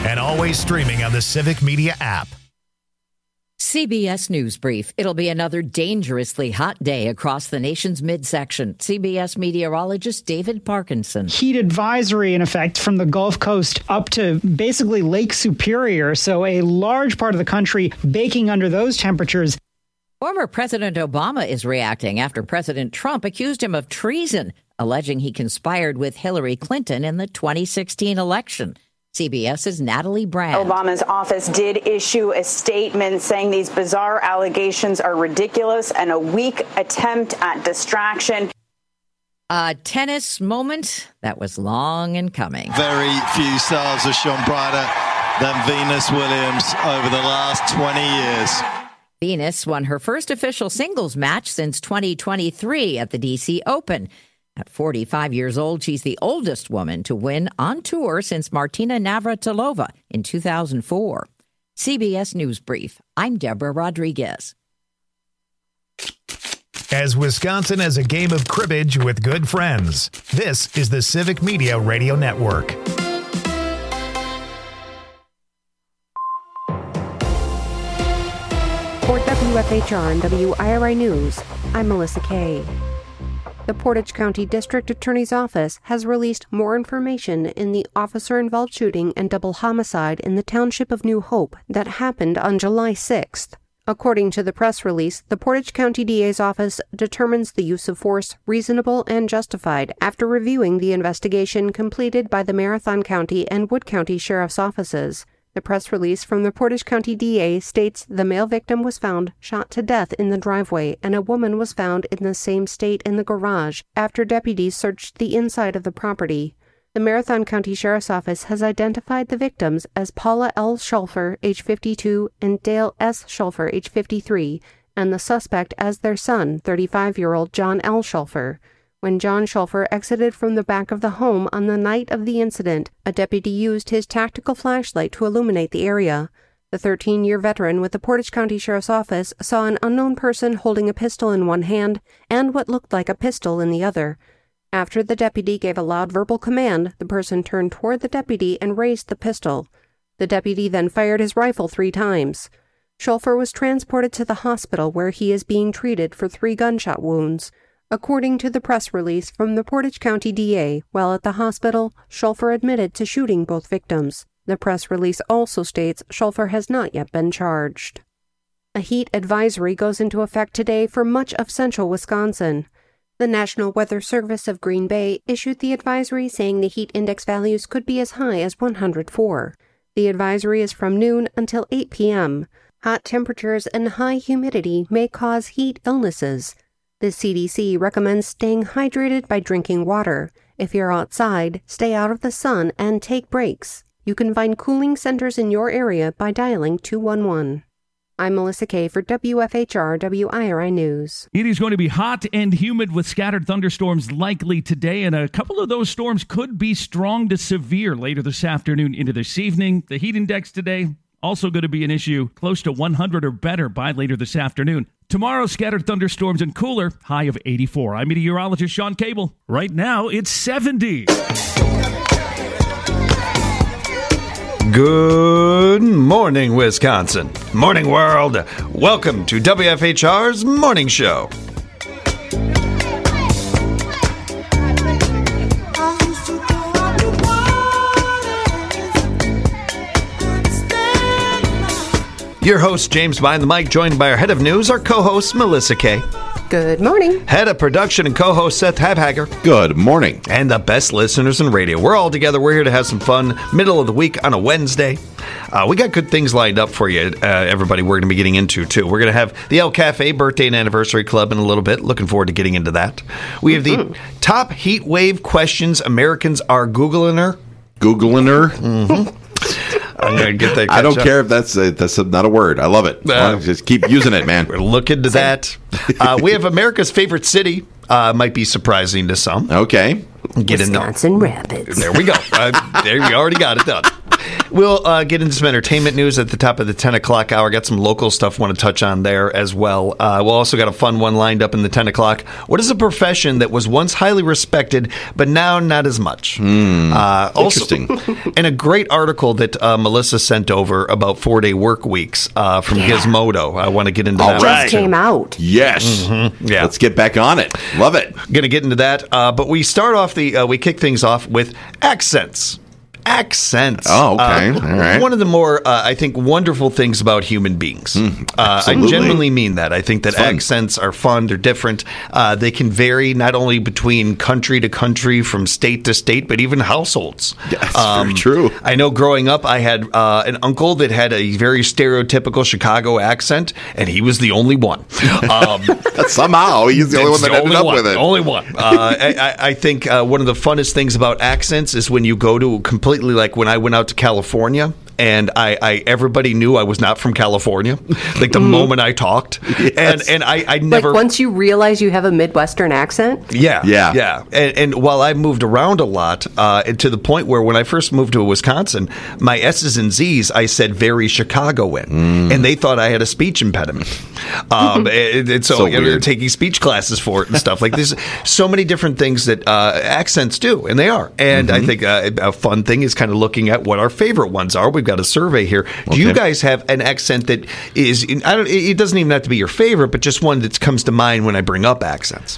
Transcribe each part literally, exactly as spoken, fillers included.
and always streaming on the Civic Media app. C B S News Brief. It'll be another dangerously hot day across the nation's midsection. C B S meteorologist David Parkinson. Heat advisory in effect from the Gulf Coast up to basically Lake Superior. So a large part of the country baking under those temperatures. Former President Obama is reacting after President Trump accused him of treason, alleging he conspired with Hillary Clinton in the twenty sixteen election. CBS's Natalie Brand. Obama's office did issue a statement saying these bizarre allegations are ridiculous and a weak attempt at distraction. A tennis moment that was long in coming. Very few stars have shone brighter than Venus Williams over the last twenty years. Venus won her first official singles match since twenty twenty-three at the D C Open. At forty-five years old, she's the oldest woman to win on tour since Martina Navratilova in two thousand four. C B S News Brief. I'm Deborah Rodriguez. As Wisconsin has a game of cribbage with good friends, this is the Civic Media Radio Network. For W F H R and W I R I News, I'm Melissa Kay. The Portage County District Attorney's Office has released more information in the officer-involved shooting and double homicide in the township of New Hope that happened on July sixth. According to the press release, the Portage County D A's office determines the use of force reasonable and justified after reviewing the investigation completed by the Marathon County and Wood County Sheriff's offices. The press release from the Portage County D A states the male victim was found shot to death in the driveway and a woman was found in the same state in the garage after deputies searched the inside of the property. The Marathon County Sheriff's Office has identified the victims as Paula L. Schulfer, age fifty-two, and Dale S. Schulfer, age fifty-three, and the suspect as their son, thirty-five-year-old John L. Schulfer. When John Schulfer exited from the back of the home on the night of the incident, a deputy used his tactical flashlight to illuminate the area. The thirteen-year veteran with the Portage County Sheriff's Office saw an unknown person holding a pistol in one hand and what looked like a pistol in the other. After the deputy gave a loud verbal command, the person turned toward the deputy and raised the pistol. The deputy then fired his rifle three times. Schulfer was transported to the hospital where he is being treated for three gunshot wounds. According to the press release from the Portage County D A, while at the hospital, Schulfer admitted to shooting both victims. The press release also states Schulfer has not yet been charged. A heat advisory goes into effect today for much of central Wisconsin. The National Weather Service of Green Bay issued the advisory saying the heat index values could be as high as one hundred four. The advisory is from noon until eight p.m. Hot temperatures and high humidity may cause heat illnesses. The C D C recommends staying hydrated by drinking water. If you're outside, stay out of the sun and take breaks. You can find cooling centers in your area by dialing two one one. I'm Melissa Kay for W F H R W I R I News. It is going to be hot and humid with scattered thunderstorms likely today, and a couple of those storms could be strong to severe later this afternoon into this evening. The heat index today also going to be an issue, close to one hundred or better by later this afternoon. Tomorrow, scattered thunderstorms and cooler, high of eighty-four. I'm meteorologist Sean Cable. Right now, it's seventy. Good morning, Wisconsin. Morning, world. Welcome to W F H R's Morning Show. Your host, James Behind the Mic, joined by our head of news, our co-host, Melissa Kay. Good morning. Head of production and co-host, Seth Habhager. Good morning. And the best listeners in radio. We're all together. We're here to have some fun. Middle of the week on a Wednesday. Uh, we got good things lined up for you, uh, everybody. We're going to be getting into, too. We're going to have the El Cafe Birthday and Anniversary Club in a little bit. Looking forward to getting into that. We have mm-hmm. the top heat wave questions Americans are Googling her. Googling her? Mm-hmm. I'm gonna get that. I don't up. care if that's a, that's a, not a word. I love it. Uh, just keep using it, man. We'll look into that. Uh, we have America's favorite city. Uh, might be surprising to some. Okay. Get Wisconsin in Rapids. There we go. Uh, there you already got it done. We'll uh, get into some entertainment news at the top of the ten o'clock hour. Got some local stuff want to touch on there as well. Uh, we'll also got a fun one lined up in the ten o'clock. What is a profession that was once highly respected, but now not as much? Mm, uh, also, interesting. And a great article that uh, Melissa sent over about four-day work weeks uh, from yeah. Gizmodo. I want to get into All that. right. Just came out. Yes. Mm-hmm. Yeah. Let's get back on it. Love it. Going to get into that. Uh, but we start off the, uh, we kick things off with accents. Accents. Oh, okay. Uh, All right. One of the more, uh, I think, wonderful things about human beings. Mm, uh, I genuinely mean that. I think that Fun. accents are fun. They're different. Uh, they can vary not only between country to country, from state to state, but even households. Yeah, that's very true. I know growing up, I had uh, an uncle that had a very stereotypical Chicago accent, and he was the only one. Um, Somehow, he's the only one that the ended only up one, with it. Only one. Uh, I, I- I think uh, one of the funnest things about accents is when you go to completely, like when I went out to California, and I, I everybody knew I was not from California, like the moment I talked, Yes. and and I, I never. Like once you realize you have a Midwestern accent. Yeah, Yeah. yeah. And, and while I moved around a lot, uh, and to the point where when I first moved to Wisconsin, my S's and Z's, I said very Chicagoan, Mm. and they thought I had a speech impediment. Um, and, and so, So you know, weird. taking speech classes for it and stuff like this. So many different things that uh, accents do, and they are. And Mm-hmm. I think uh, a fun thing is kind of looking at what our favorite ones are. We've got a survey here. Do you Okay. guys have an accent that is? I don't. It doesn't even have to be your favorite, but just one that comes to mind when I bring up accents.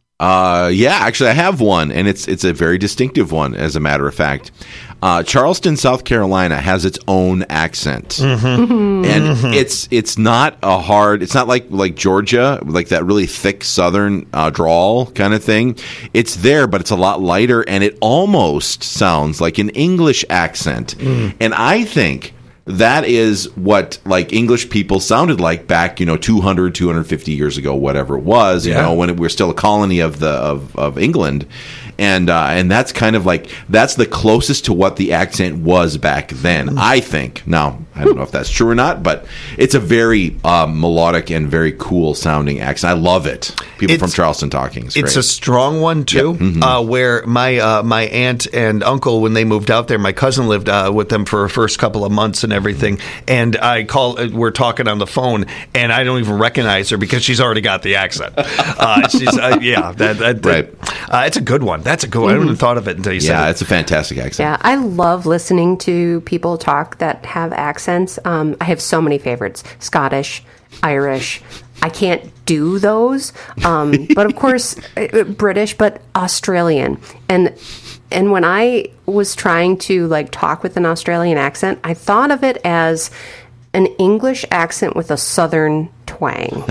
Uh, yeah, actually, I have one, and it's it's a very distinctive one, as a matter of fact. Uh, Charleston, South Carolina, has its own accent, Mm-hmm. and it's it's not a hard. It's not like like Georgia, like that really thick Southern uh, drawl kind of thing. It's there, but it's a lot lighter, and it almost sounds like an English accent. Mm. And I think that is what like English people sounded like back, you know, two hundred, two hundred fifty years ago, whatever it was, you Yeah. know, when it, we're still a colony of the of, of England. And uh, and that's kind of like that's the closest to what the accent was back then, I think. Now, I don't know if that's true or not, but it's a very um, melodic and very cool sounding accent. I love it. People It's- from Charleston talking. It's, It's great. a strong one too. Yep. Mhm. Uh, where my uh, my aunt and uncle, when they moved out there, my cousin lived uh, with them for the first couple of months and everything. And I call, uh, we're talking on the phone, and I don't even recognize her because she's already got the accent. Uh, she's uh, yeah, that, that, that- Right. Uh, it's a good one. That's a good one. I hadn't even thought of it until you said yeah, it. it's a fantastic accent. Yeah, I love listening to people talk that have accents. Um, I have so many favorites: Scottish, Irish. I can't do those, um, but of course, uh, British, but Australian. And and when I was trying to like talk with an Australian accent, I thought of it as an English accent with a Southern twang.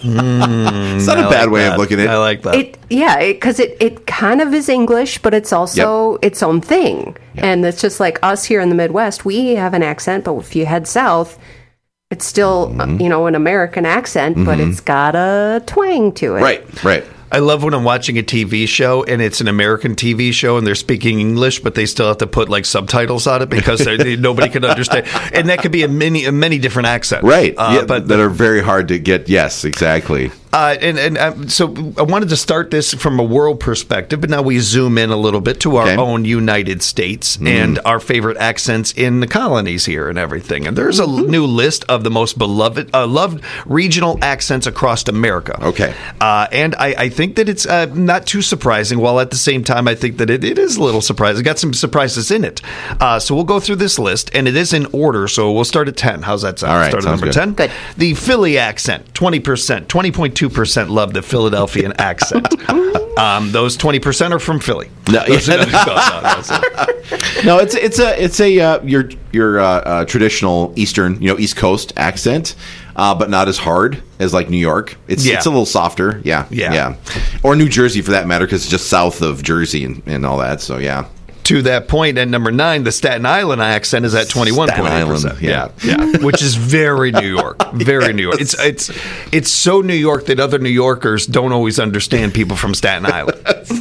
It's not a I bad like way that. of looking at it. I like that. It yeah, because it, it, it kind of is English, but it's also its own thing. And it's just like us here in the Midwest, we have an accent, but if you head south, it's still uh, you know an American accent, but it's got a twang to it. Right, right. I love when I'm watching a T V show and it's an American T V show and they're speaking English, but they still have to put like subtitles on it because they, nobody can understand. And that could be a many, a many different accents. Right. Uh, yeah, but that are very hard to get. Yes, exactly. Uh, and and uh, so I wanted to start this from a world perspective, but now we zoom in a little bit to our Okay. own United States and our favorite accents in the colonies here and everything. And there's a l- new list of the most beloved, uh, loved regional accents across America. Okay. Uh, and I, I think that it's uh, not too surprising, while at the same time I think that it, it is a little surprising. Got some surprises in it. Uh, so we'll go through this list, and it is in order, so we'll start at ten. How's that sound? All right, Start at sounds number good. ten. Good. The Philly accent, twenty percent, twenty point two percent love the Philadelphian accent. um, those twenty percent are from Philly. No, Those yeah. are- no, no, that's it. No, it's it's a it's a uh, your your uh, uh, traditional Eastern, you know, East Coast accent, uh, but not as hard as like New York. It's Yeah. it's a little softer, yeah, Yeah. yeah, or New Jersey for that matter, because it's just south of Jersey and, and all that. So yeah, To that point, at number nine, the Staten Island accent is at twenty-one point eight percent. Staten Island, Yeah, yeah, which is very New York, very New York. It's it's it's so New York that other New Yorkers don't always understand people from Staten Island.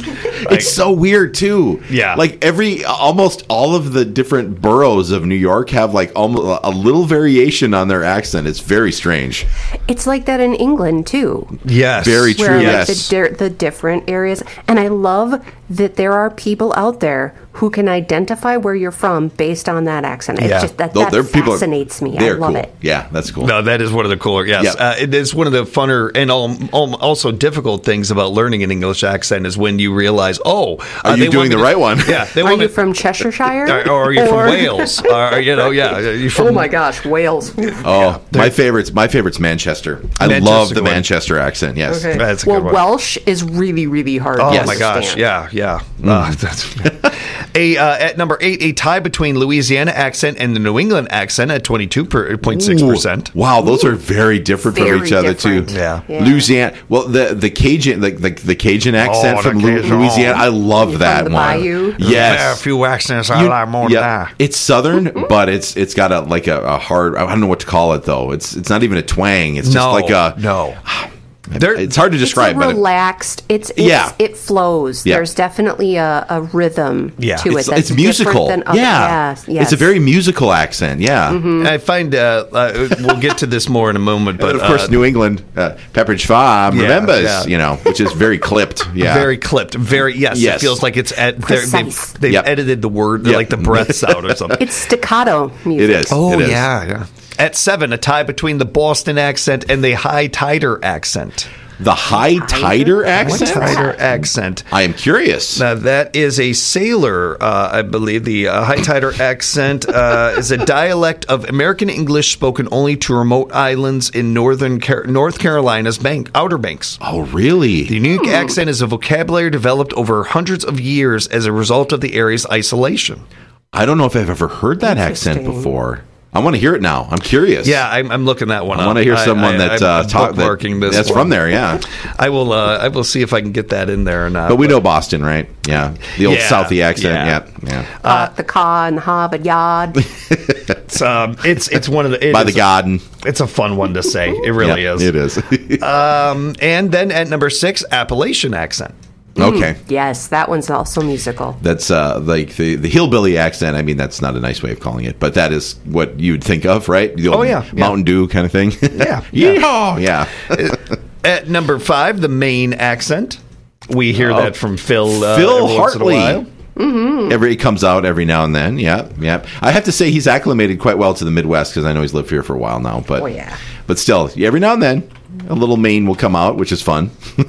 Like, it's so weird too. Yeah. Like every almost all of the different boroughs of New York have like almost a little variation on their accent. It's very strange. It's like that in England too. Yes. Very true. Where, like, yes. the, di- the different areas. And I love that there are people out there who can identify where you're from based on that accent. It's Yeah. just that, Though that there- people are- fascinates me. I They're love cool. it. Yeah, that's cool. No, that is one of the cooler. Yes, Yep. uh, it is one of the funner and al- al- also difficult things about learning an English accent is when you realize, oh, Are uh, you they doing want me the to- right one? Yeah, they Are want you me- from Cheshire? or, or are you from Wales? Or, you know, yeah, are you from? Oh my gosh, Wales. Oh, my favorite's my favorite's Manchester. I Manchester love the good one. Manchester accent. Yes. Okay. That's a well, good one. Welsh is really, really hard Oh to Yes. my gosh! understand. Yeah, yeah. Uh, that's, a uh, at number eight, a tie between Louisiana accent and the New England accent at twenty two point six percent. Wow, those are very different Very from each other different. too. Yeah. Yeah. Louisiana. Well, the the Cajun the the, the Cajun accent Oh, the from Lu- Cajun. Louisiana. I love From that the one. Bayou? Yes. There are a few accents I You- like more yeah, than that. it's southern, but it's it's got a like a, a hard. I don't know what to call it though. It's it's not even a twang. It's just No, like a no. It's hard to describe, it's but it- relaxed. It's, it's Yeah. it flows. Yeah. There's definitely a, a rhythm Yeah. to it's, it. That's it's musical. different Than other, yeah, yes, yes. it's a very musical accent. Yeah, Mm-hmm. I find uh, uh, we'll get to this more in a moment, but but of course, uh, New England uh, Pepperidge Farm Yeah, remembers, yeah. you know, which is very clipped. Yeah, very clipped, very yes. Yes. It feels like it's at, they're- they've, Precise. they've Yep. edited the word Yep. like the breaths out or something. It's staccato music. It is. Oh It is. yeah, yeah. At seven, a tie between the Boston accent and the High Tider accent. The High Tider accent. Tider accent. I am curious. Now that is a sailor, uh, I believe. The uh, High Tider accent uh, is a dialect of American English spoken only to remote islands in northern Car- North Carolina's bank Outer Banks. Oh, really? The unique accent is a vocabulary developed over hundreds of years as a result of the area's isolation. I don't know if I've ever heard that accent Interesting. before. I want to hear it now. I'm curious. Yeah, I'm, I'm looking that one I up. want to hear someone I, that I, uh, I'm talk that, bookmarking this that's one. from there. Yeah, I will. Uh, I will see if I can get that in there or not. but we know Boston, right? Yeah, the old Yeah, Southie accent. yeah. Yeah, yeah. Uh, the car and the Harvard Yard. It's um, it's it's one of the it By the is- garden. It's a fun one to say. It really Yeah, is. It is. Um, and then at number six, Appalachian accent. okay. Yes, that one's also musical. That's uh, like the, the hillbilly accent. I mean, that's not a nice way of calling it, but that is what you'd think of, right? The old Oh, yeah, yeah. Mountain Dew kind of thing. Yeah, Yeehaw! Yeah. At number five, the Maine accent. We hear Oh. that from Phil. Uh, Phil every once in a Hartley. while. Every he comes out every now and then. Yeah, yeah. I have to say he's acclimated quite well to the Midwest because I know he's lived here for a while now. But Oh, yeah. but still, every now and then, a little Maine will come out, which is fun.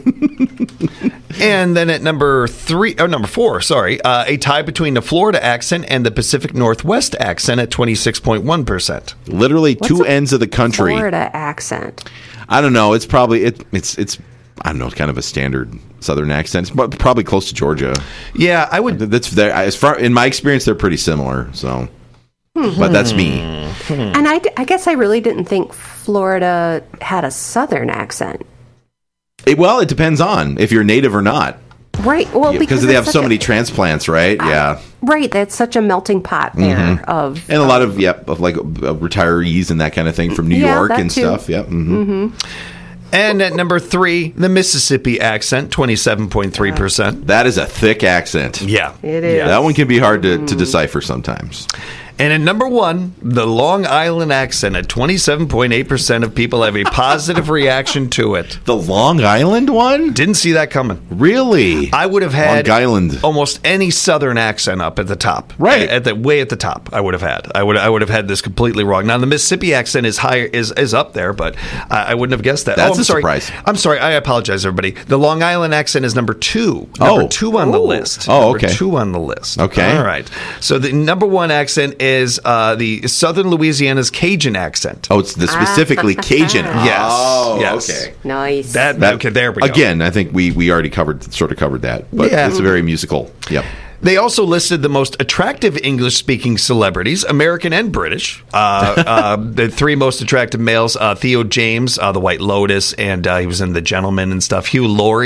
And then at number three, or number four, sorry, uh, a tie between the Florida accent and the Pacific Northwest accent at twenty-six point one percent. Literally What's two a ends of the country. Florida accent. I don't know. It's probably it, it's it's I don't know. It's kind of a standard Southern accent. It's prob- probably close to Georgia. Yeah, I would. That's there. As far in my experience, they're pretty similar. So, but that's me. And I, d- I guess I really didn't think Florida had a Southern accent. It, well, it depends on if you're native or not. Right. Well, Yeah, because because they it's have so such a- many transplants, right? Yeah. Right. That's such a melting pot there Mhm. of. And a lot of yep, of like uh, retirees and that kind of thing from New Yeah, York that and too. stuff. Yep. hmm And at number three, the Mississippi accent, twenty-seven point three percent. That is a thick accent. Yeah. It is. Yeah. That one can be hard to, to decipher sometimes. And at number one, the Long Island accent at twenty-seven point eight percent of people have a positive reaction to it. The Long Island one? Didn't see that coming. Really? I would have had Long Island. almost any Southern accent up at the top. Right. At the way at the top, I would have had. I would I would have had this completely wrong. Now the Mississippi accent is higher is, is up there, but I, I wouldn't have guessed that. That's oh, I'm a sorry. surprise. I'm sorry. I apologize, everybody. The Long Island accent is number two. Number Oh. two on the list. Oh, Number okay. two on the list. Okay. All right. So the number one accent is uh, the Southern Louisiana's Cajun accent. Oh, it's the specifically Cajun. Yes. Oh, Yes. okay. Nice. That, That- okay, there we go. Again, I think we, we already covered sort of covered that, but Yeah. it's very musical. Yep. They also listed the most attractive English-speaking celebrities, American and British. Uh, uh, the three most attractive males: uh, Theo James, uh, The White Lotus, and uh, he was in The Gentleman and stuff. Hugh Laurie,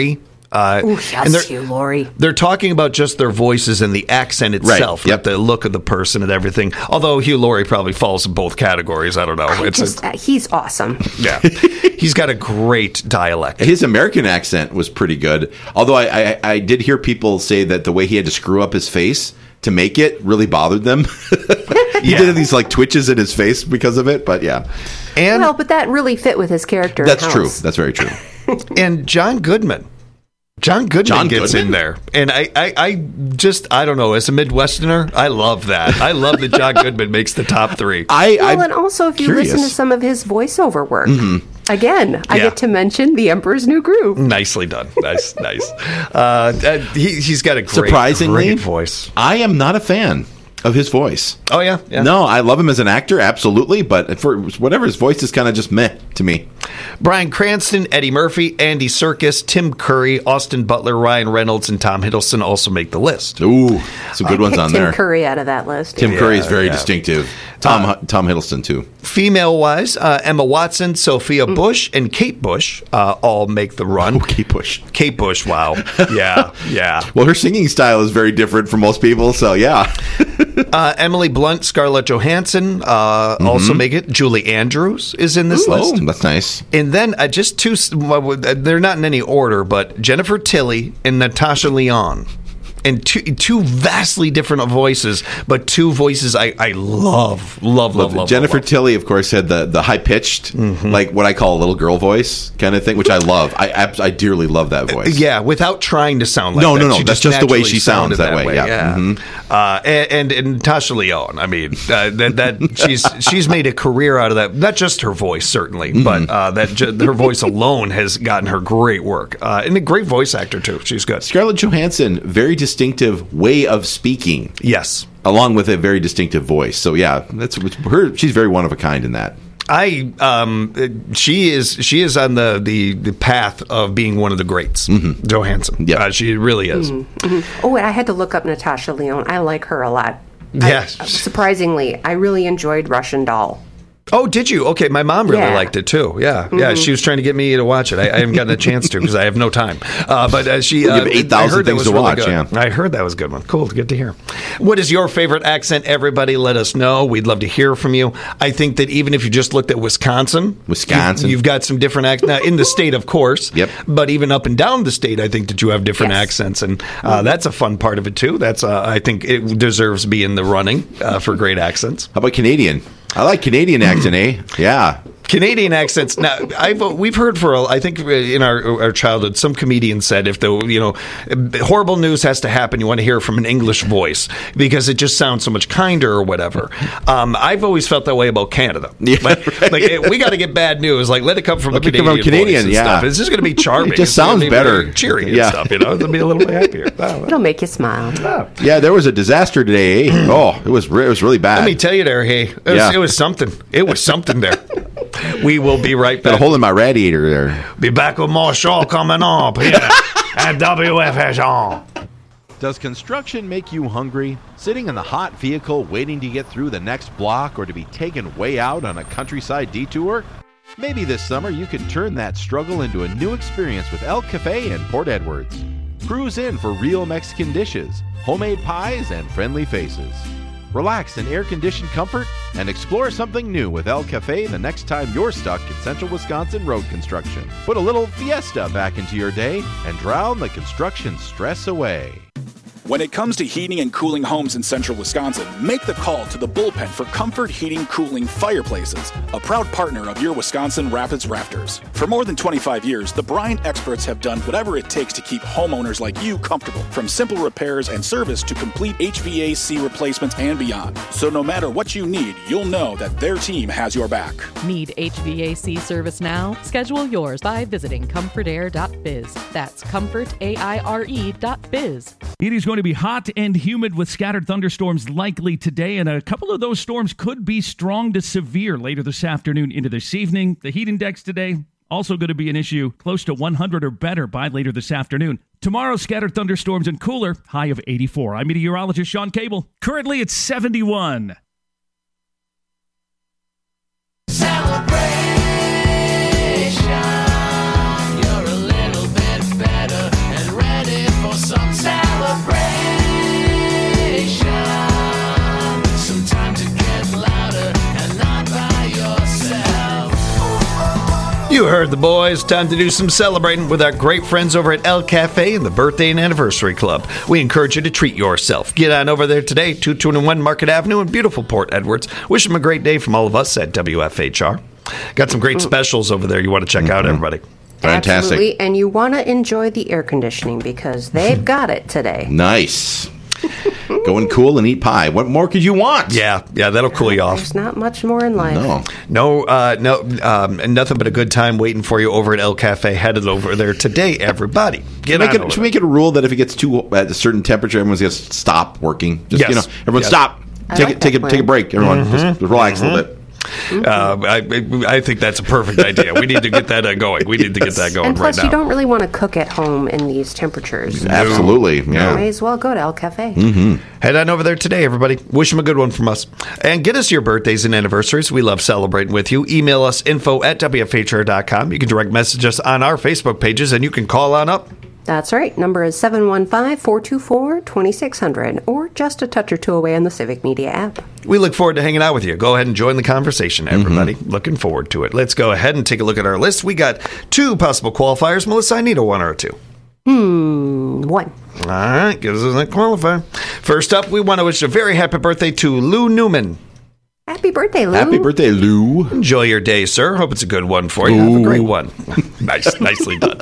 Uh, Ooh, yes, Hugh Laurie. They're talking about just their voices and the accent itself, Right. Yep. not the look of the person and everything. Although Hugh Laurie probably falls in both categories. I don't know. I It's just, a, uh, he's awesome. yeah, he's got a great dialect. His American accent was pretty good. Although I, I, I did hear people say that the way he had to screw up his face to make it really bothered them. He Yeah. did these like twitches in his face because of it, but yeah. And Well, but that really fit with his character. That's in true. House. That's very true. and John Goodman. John Goodman John gets Goodman? in there. And I, I, I just, I don't know, as a Midwesterner, I love that. I love that John Goodman makes the top three. I, Well, I'm and also if you curious. listen to some of his voiceover work, Mm-hmm. again, I Yeah. get to mention The Emperor's New Groove. Nicely done. Nice, nice. Uh, uh, he, he's got a great, Surprisingly, great voice. I am not a fan of his voice. Oh, yeah? yeah. No, I love him as an actor, absolutely, but for whatever, his voice is kind of just meh to me. Bryan Cranston, Eddie Murphy, Andy Serkis, Tim Curry, Austin Butler, Ryan Reynolds, and Tom Hiddleston also make the list. Ooh, some good ones on Tim there. Curry out of that list. Tim Yeah, Curry is very yeah. distinctive. Tom Tom Hiddleston too. Female-wise, uh, Emma Watson, Sophia Mm. Bush, and Kate Bush uh, all make the run. Oh, Kate Bush. Kate Bush, wow. Yeah, yeah. Well, her singing style is very different from most people, so yeah. Uh, Emily Blunt, Scarlett Johansson uh, also make it. Julie Andrews is in this Oh, list. that's nice. And then uh, just two, well, they're not in any order, but Jennifer Tilly and Natasha Lyonne. And two, two vastly different voices, but two voices I, I love, love, love, love. Jennifer love, love. Tilly, of course, had the, the high pitched, like what I call a little girl voice kind of thing, which I love. I abs- I dearly love that voice. Yeah, without trying to sound like No, that. no, no, She that's just the way naturally she sounds sounded that way, yeah. Mhm. Uh, and, and, and Natasha Lyonne, I mean, uh, that, that she's she's made a career out of that. Not just her voice, certainly, Mm-hmm. but uh, that ju- her voice alone has gotten her great work. Uh, and a great voice actor, too. She's good. Scarlett Johansson, very distinctive way of speaking. Yes. Along with a very distinctive voice. So yeah, that's her. She's very one of a kind in that. I um she is she is on the the, the path of being one of the greats. Mm-hmm. Johansson. Yeah. Uh, she really is. Mm-hmm. Oh, and I had to look up Natasha Lyonne. I like her a lot. Yeah. I, surprisingly, I really enjoyed Russian Doll. Oh, did you? Okay, my mom really Yeah. liked it too. Yeah, Mm-hmm. yeah. She was trying to get me to watch it. I, I haven't gotten a chance to because I have no time. Uh, but uh, she, You have uh, eight I thousand heard that things was to really watch, good. yeah. I heard that was a good one. Cool, good to hear. What is your favorite accent? Everybody, let us know. We'd love to hear from you. I think that even if you just looked at Wisconsin, Wisconsin. you, you've got some different accents now in the state, of course. Yep. But even up and down the state, I think that you have different Yes. accents, and uh, that's a fun part of it too. That's uh, I think it deserves to be in the running uh, for great accents. How about Canadian? I like Canadian accent, eh? Yeah. Canadian accents. Now, I've we've heard for a, I think in our our childhood, some comedian said if the you know horrible news has to happen, you want to hear it from an English voice because it just sounds so much kinder or whatever. Um, I've always felt that way about Canada. Yeah, like, right. like, eh, we got to get bad news. Like let it come from Let a it come Canadian, from Canadian, voice and yeah. stuff. It's just going to be charming. It just It's gonna sounds be better. really cheery Yeah. and stuff. You know, it'll be a little bit happier. Wow. It'll make you smile. Yeah, there was a disaster today, eh? Oh, it was re- it was really bad. Let me tell you there, hey, it was, Yeah. it was something. It was something there. We will be right Got a back. hole in my radiator there. Be back with more show coming up here at W F S R. Does construction make you hungry? Sitting in the hot vehicle waiting to get through the next block or to be taken way out on a countryside detour? Maybe this summer you can turn that struggle into a new experience with El Cafe in Port Edwards. Cruise in for real Mexican dishes, homemade pies, and friendly faces. Relax in air-conditioned comfort and explore something new with El Cafe the next time you're stuck in central Wisconsin road construction. Put a little fiesta back into your day and drown the construction stress away. When it comes to heating and cooling homes in central Wisconsin, make the call to the Bullpen for Comfort Heating Cooling Fireplaces, a proud partner of your Wisconsin Rapids Rafters. For more than twenty-five years, the Bryant experts have done whatever it takes to keep homeowners like you comfortable, from simple repairs and service to complete H V A C replacements and beyond. So no matter what you need, you'll know that their team has your back. Need H V A C service now? Schedule yours by visiting comfort air dot biz. That's comfort aire dot biz. It is going to be hot and humid with scattered thunderstorms likely today, and a couple of those storms could be strong to severe later this afternoon into this evening. The heat index today also going to be an issue, close to one hundred or better by later this afternoon. Tomorrow, scattered thunderstorms and cooler, high of eighty-four. I'm meteorologist Sean Cable. Currently, it's seventy-one. Celebration, you're a little bit better, and You heard the boys. Time to do some celebrating with our great friends over at El Cafe and the Birthday and Anniversary Club. We encourage you to treat yourself. Get on over there today, two twenty-one Market Avenue in beautiful Port Edwards. Wish them a great day from all of us at W F H R. Got some great specials over there you want to check mm-hmm. out, everybody. Fantastic. Absolutely, and you want to enjoy the air conditioning because they've got it today. Nice. Going cool and eat pie. What more could you want? Yeah, yeah, that'll cool you off. There's not much more in life. No, no, uh, no, um, nothing but a good time waiting for you over at El Cafe. Headed over there today, everybody. Get make on it, over should we make it a rule that if it gets too at a certain temperature, everyone's going to stop working. Just yes. you know, everyone yes. stop. Take like it. Take it. Take a break. Everyone, mm-hmm. just relax mm-hmm. a little bit. Uh, I, I think that's a perfect idea. We need to get that uh, going. We need to get that going and plus, right now. you don't really want to cook at home in these temperatures. No. Absolutely. Yeah. You may as well go to El Cafe. Mm-hmm. Head on over there today, everybody. Wish them a good one from us. And get us your birthdays and anniversaries. We love celebrating with you. Email us info at W F H R dot com. You can direct message us on our Facebook pages, and you can call on up. That's right. Number is seven one five, four two four, two six zero zero or just a touch or two away on the Civic Media app. We look forward to hanging out with you. Go ahead and join the conversation, everybody. Mm-hmm. Looking forward to it. Let's go ahead and take a look at our list. We got two possible qualifiers. Melissa, I need a one or a two. Hmm, one. All right, gives us that qualifier. First up, we want to wish a very happy birthday to Lou Newman. Happy birthday, Lou. Happy birthday, Lou. Enjoy your day, sir. Hope it's a good one for you. Ooh. Have a great one. nice, nicely done.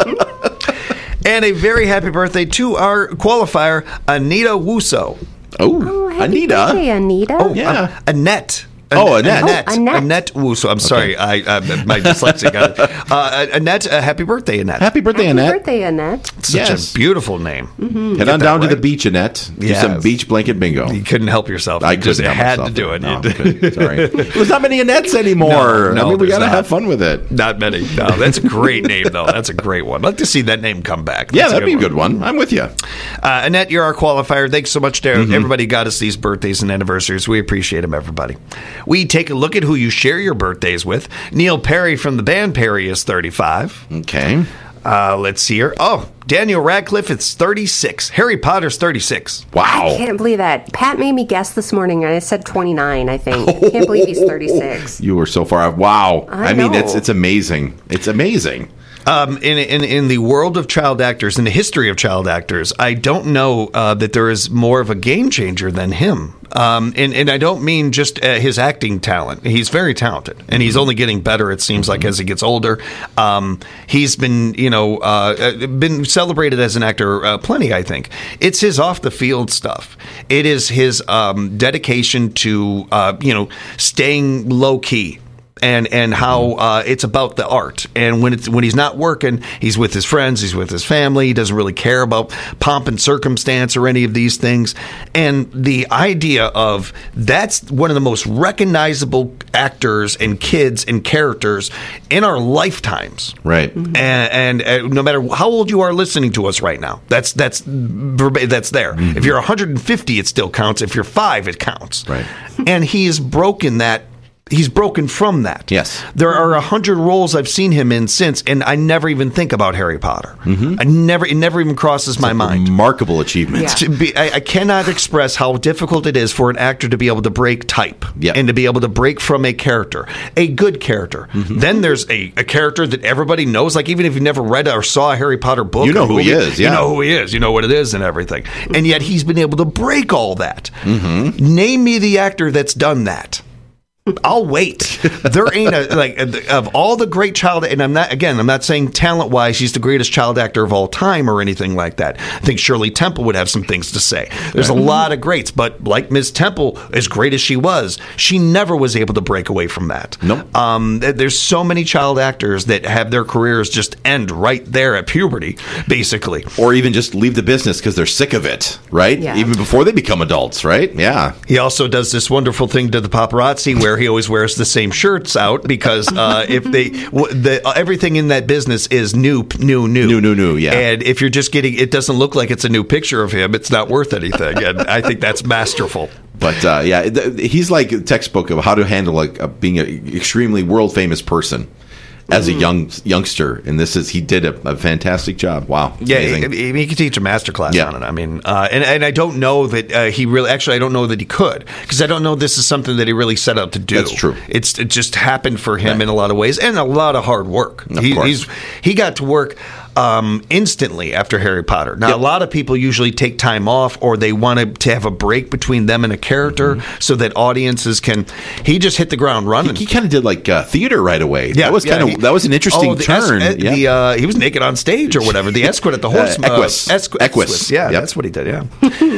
And a very happy birthday to our qualifier, Anita Wuso. Oh, oh happy Anita. Birthday, Anita. Oh, yeah. Uh, Annette. Oh, Annette. Annette. Oh, Annette. Annette Wuso. I'm okay. sorry. I uh, my dyslexia got it. Uh, Annette, uh, happy birthday, Annette. Happy birthday, happy Annette. Happy birthday, Annette. Such yes. a beautiful name. Mm-hmm. Head on down right. to the beach, Annette. Do yes. some beach blanket bingo. You couldn't help yourself. You I just had myself. to do it. No, sorry. There's not many Annettes anymore. No, no, I mean, we got to have fun with it. Not many. No, that's a great name, though. That's a great one. I'd like to see that name come back. That's yeah, that'd a be a one. good one. I'm with you. Uh, Annette, you're our qualifier. Thanks so much to mm-hmm. everybody got us these birthdays and anniversaries. We appreciate them, everybody. We take a look at who you share your birthdays with. Neil Perry from the band Perry is thirty-five. Okay. Uh, let's see here. Oh, Daniel Radcliffe is thirty-six. Harry Potter's thirty-six. Wow. I can't believe that. Pat made me guess this morning, and I said twenty-nine, I think. I can't believe he's thirty-six. You were so far off. Wow. I, I mean, know. it's it's amazing. It's amazing. Um, in, in in the world of child actors, in the history of child actors, I don't know uh, that there is more of a game changer than him. Um, and, and I don't mean just uh, his acting talent. He's very talented, and he's only getting better, it seems like, as he gets older. Um, he's been, you know, uh, been celebrated as an actor uh, plenty, I think. It's his off-the-field stuff. It is his um, dedication to, uh, you know, staying low-key. And and how uh, it's about the art. And when it's when he's not working, he's with his friends, he's with his family. He doesn't really care about pomp and circumstance or any of these things. And the idea of that's one of the most recognizable actors and kids and characters in our lifetimes. Right. Mm-hmm. And, and uh, no matter how old you are listening to us right now, that's that's that's there. Mm-hmm. If you're one hundred fifty, it still counts. If you're five, it counts. Right. And he's broken that. He's broken from that. Yes. There are a hundred roles I've seen him in since, and I never even think about Harry Potter. Mm-hmm. I never, it never even crosses it's my a mind. Remarkable achievement. Yeah. Be, I, I cannot express how difficult it is for an actor to be able to break type yep. and to be able to break from a character, a good character. Mm-hmm. Then there's a, a character that everybody knows, like even if you never read or saw a Harry Potter book, you know or who movie, he is. Yeah. You know who he is. You know what it is and everything. And yet he's been able to break all that. Mm-hmm. Name me the actor that's done that. I'll wait. There ain't a like of all the great child, and I'm not again. I'm not saying talent wise, she's the greatest child actor of all time or anything like that. I think Shirley Temple would have some things to say. There's right. a lot of greats, but like Miz Temple, as great as she was, she never was able to break away from that. Nope. Um, there's so many child actors that have their careers just end right there at puberty, basically, or even just leave the business because they're sick of it. Right. Yeah. Even before they become adults. Right. Yeah. He also does this wonderful thing to the paparazzi where he always wears the same shirts out because uh, if they w- the, uh, everything in that business is new, new, new, new, new, new. Yeah, and if you're just getting, it doesn't look like it's a new picture of him. It's not worth anything, and I think that's masterful. But uh, yeah, th- he's like a textbook of how to handle like a, being an extremely world famous person. as a young youngster, and this is he did a, a fantastic job. Wow, yeah, he, he could teach a master class yeah. on it. I mean, uh, and and I don't know that uh, he really actually I don't know that he could because I don't know this is something that he really set out to do. That's true. It's it just happened for him right. in a lot of ways and a lot of hard work. Of he, course. He's he got to work. Um, instantly after Harry Potter. Now, yep. a lot of people usually take time off or they want to have a break between them and a character mm-hmm. so that audiences can. He just hit the ground running. He, he kind of did like uh, theater right away. Yeah, that was kind of yeah, that was an interesting oh, the turn. Es- yeah. the, uh, he was naked on stage or whatever. The escort at the horse. uh, Equus. Uh, Esqu- Equus. Yeah, yep. that's what he did. Yeah.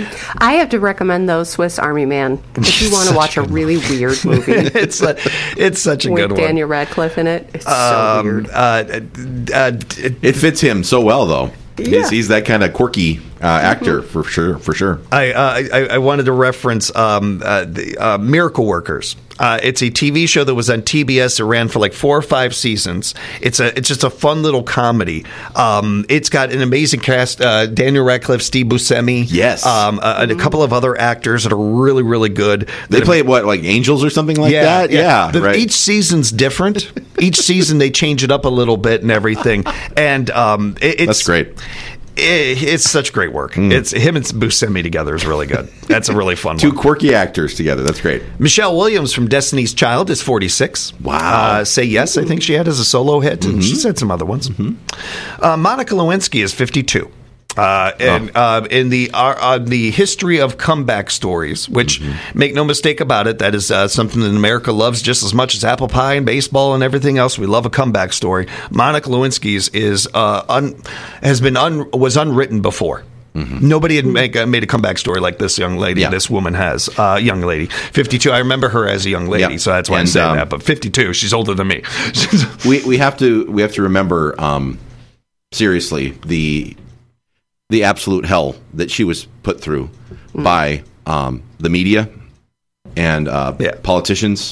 I have to recommend though Swiss Army Man if you want to watch a really weird movie. it's a, it's such a With good one. With Daniel Radcliffe in it. It's um, so weird. Uh, uh, it, it fits him so well though. Yeah. He's, he's that kind of quirky uh, actor for sure. For sure. I uh, I, I wanted to reference um, uh, the uh, Miracle Workers. Uh, it's a T V show that was on T B S. It ran for like four or five seasons. It's a it's just a fun little comedy. Um, it's got an amazing cast: uh, Daniel Radcliffe, Steve Buscemi, yes, um, uh, and a couple of other actors that are really really good. They play what like angels or something like yeah, that. Yeah, yeah the, right. Each season's different. Each season they change it up a little bit and everything. And um, it, it's that's great. It's such great work. Mm. It's him and Buscemi together is really good. That's a really fun Two one. Two quirky actors together. That's great. Michelle Williams from Destiny's Child is forty-six. Wow. Uh, Say Yes, I think she had as a solo hit, and mm-hmm. she's had some other ones. Mm-hmm. Uh, Monica Lewinsky is fifty-two. Uh, and oh. uh, in the uh, uh, the history of comeback stories, which mm-hmm. make no mistake about it, that is uh, something that America loves just as much as apple pie and baseball and everything else. We love a comeback story. Monica Lewinsky's is uh, un, has been un, was unwritten before. Mm-hmm. Nobody had make, uh, made a comeback story like this young lady. Yeah. This woman has uh, young lady, fifty-two. I remember her as a young lady, yeah. so that's why and, I'm saying um, that. But fifty-two, she's older than me. we we have to we have to remember um, seriously the. the absolute hell that she was put through mm. by um, the media and uh, yeah. politicians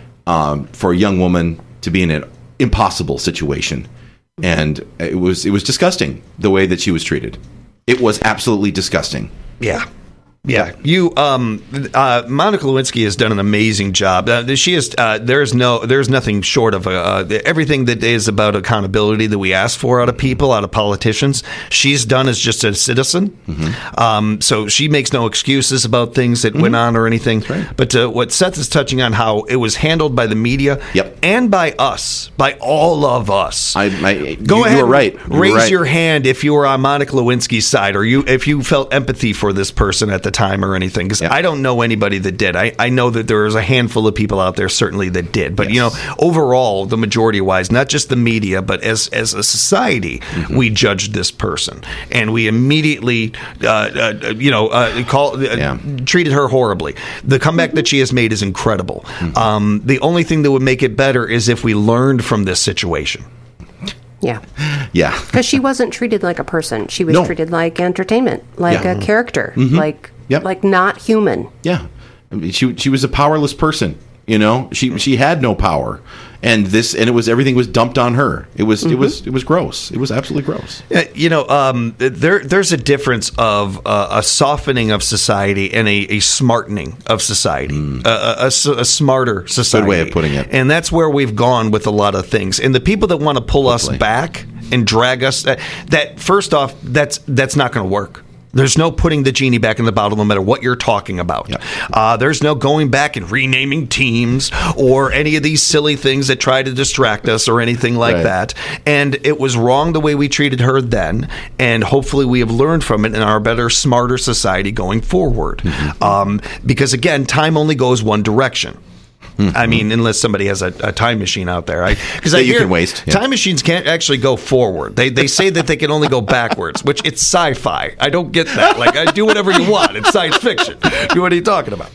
um, for a young woman to be in an impossible situation. And it was it was disgusting the way that she was treated. It was absolutely disgusting. Yeah. Yeah, you. Um, uh, Monica Lewinsky has done an amazing job. Uh, she is. Uh, there's no. There's nothing short of uh, everything that is about accountability that we ask for out of people, out of politicians. She's done as just a citizen. Mm-hmm. Um, so she makes no excuses about things that mm-hmm. went on or anything. Right. But uh, what Seth is touching on, how it was handled by the media, yep. and by us, by all of us. I, I Go you, ahead. You were right. You raise were right. your hand if you were on Monica Lewinsky's side, or you if you felt empathy for this person at the time or anything, because yeah. I don't know anybody that did. I, I know that there is a handful of people out there certainly that did, but yes. you know, overall, the majority wise, not just the media, but as as a society, mm-hmm. we judged this person and we immediately, uh, uh, you know, uh, call uh, yeah. treated her horribly. The comeback mm-hmm. that she has made is incredible. Mm-hmm. Um, the only thing that would make it better is if we learned from this situation. Yeah. Yeah. Because she wasn't treated like a person. She was no. treated like entertainment, like yeah. a character, mm-hmm. like yep. like not human. Yeah. I mean, she she was a powerless person, you know? She she had no power. And this and it was everything was dumped on her. It was mm-hmm. it was it was gross. It was absolutely gross. Uh, you know, um, there there's a difference of uh, a softening of society and a, a smartening of society, mm. uh, a, a, a smarter society. Good way of putting it. And that's where we've gone with a lot of things. And the people that want to pull Hopefully. us back and drag us, that, that first off, that's that's not going to work. There's no putting the genie back in the bottle no matter what you're talking about. Yep. Uh, there's no going back and renaming teams or any of these silly things that try to distract us or anything like right. that. And it was wrong the way we treated her then, and hopefully we have learned from it in our better, smarter society going forward. Mm-hmm. Um, because, again, time only goes one direction. Mm-hmm. I mean, unless somebody has a, a time machine out there, because I, I you hear can waste. Yeah. Time machines can't actually go forward. They they say that they can only go backwards, which it's sci-fi. I don't get that. Like, I do whatever you want. It's science fiction. What are you talking about?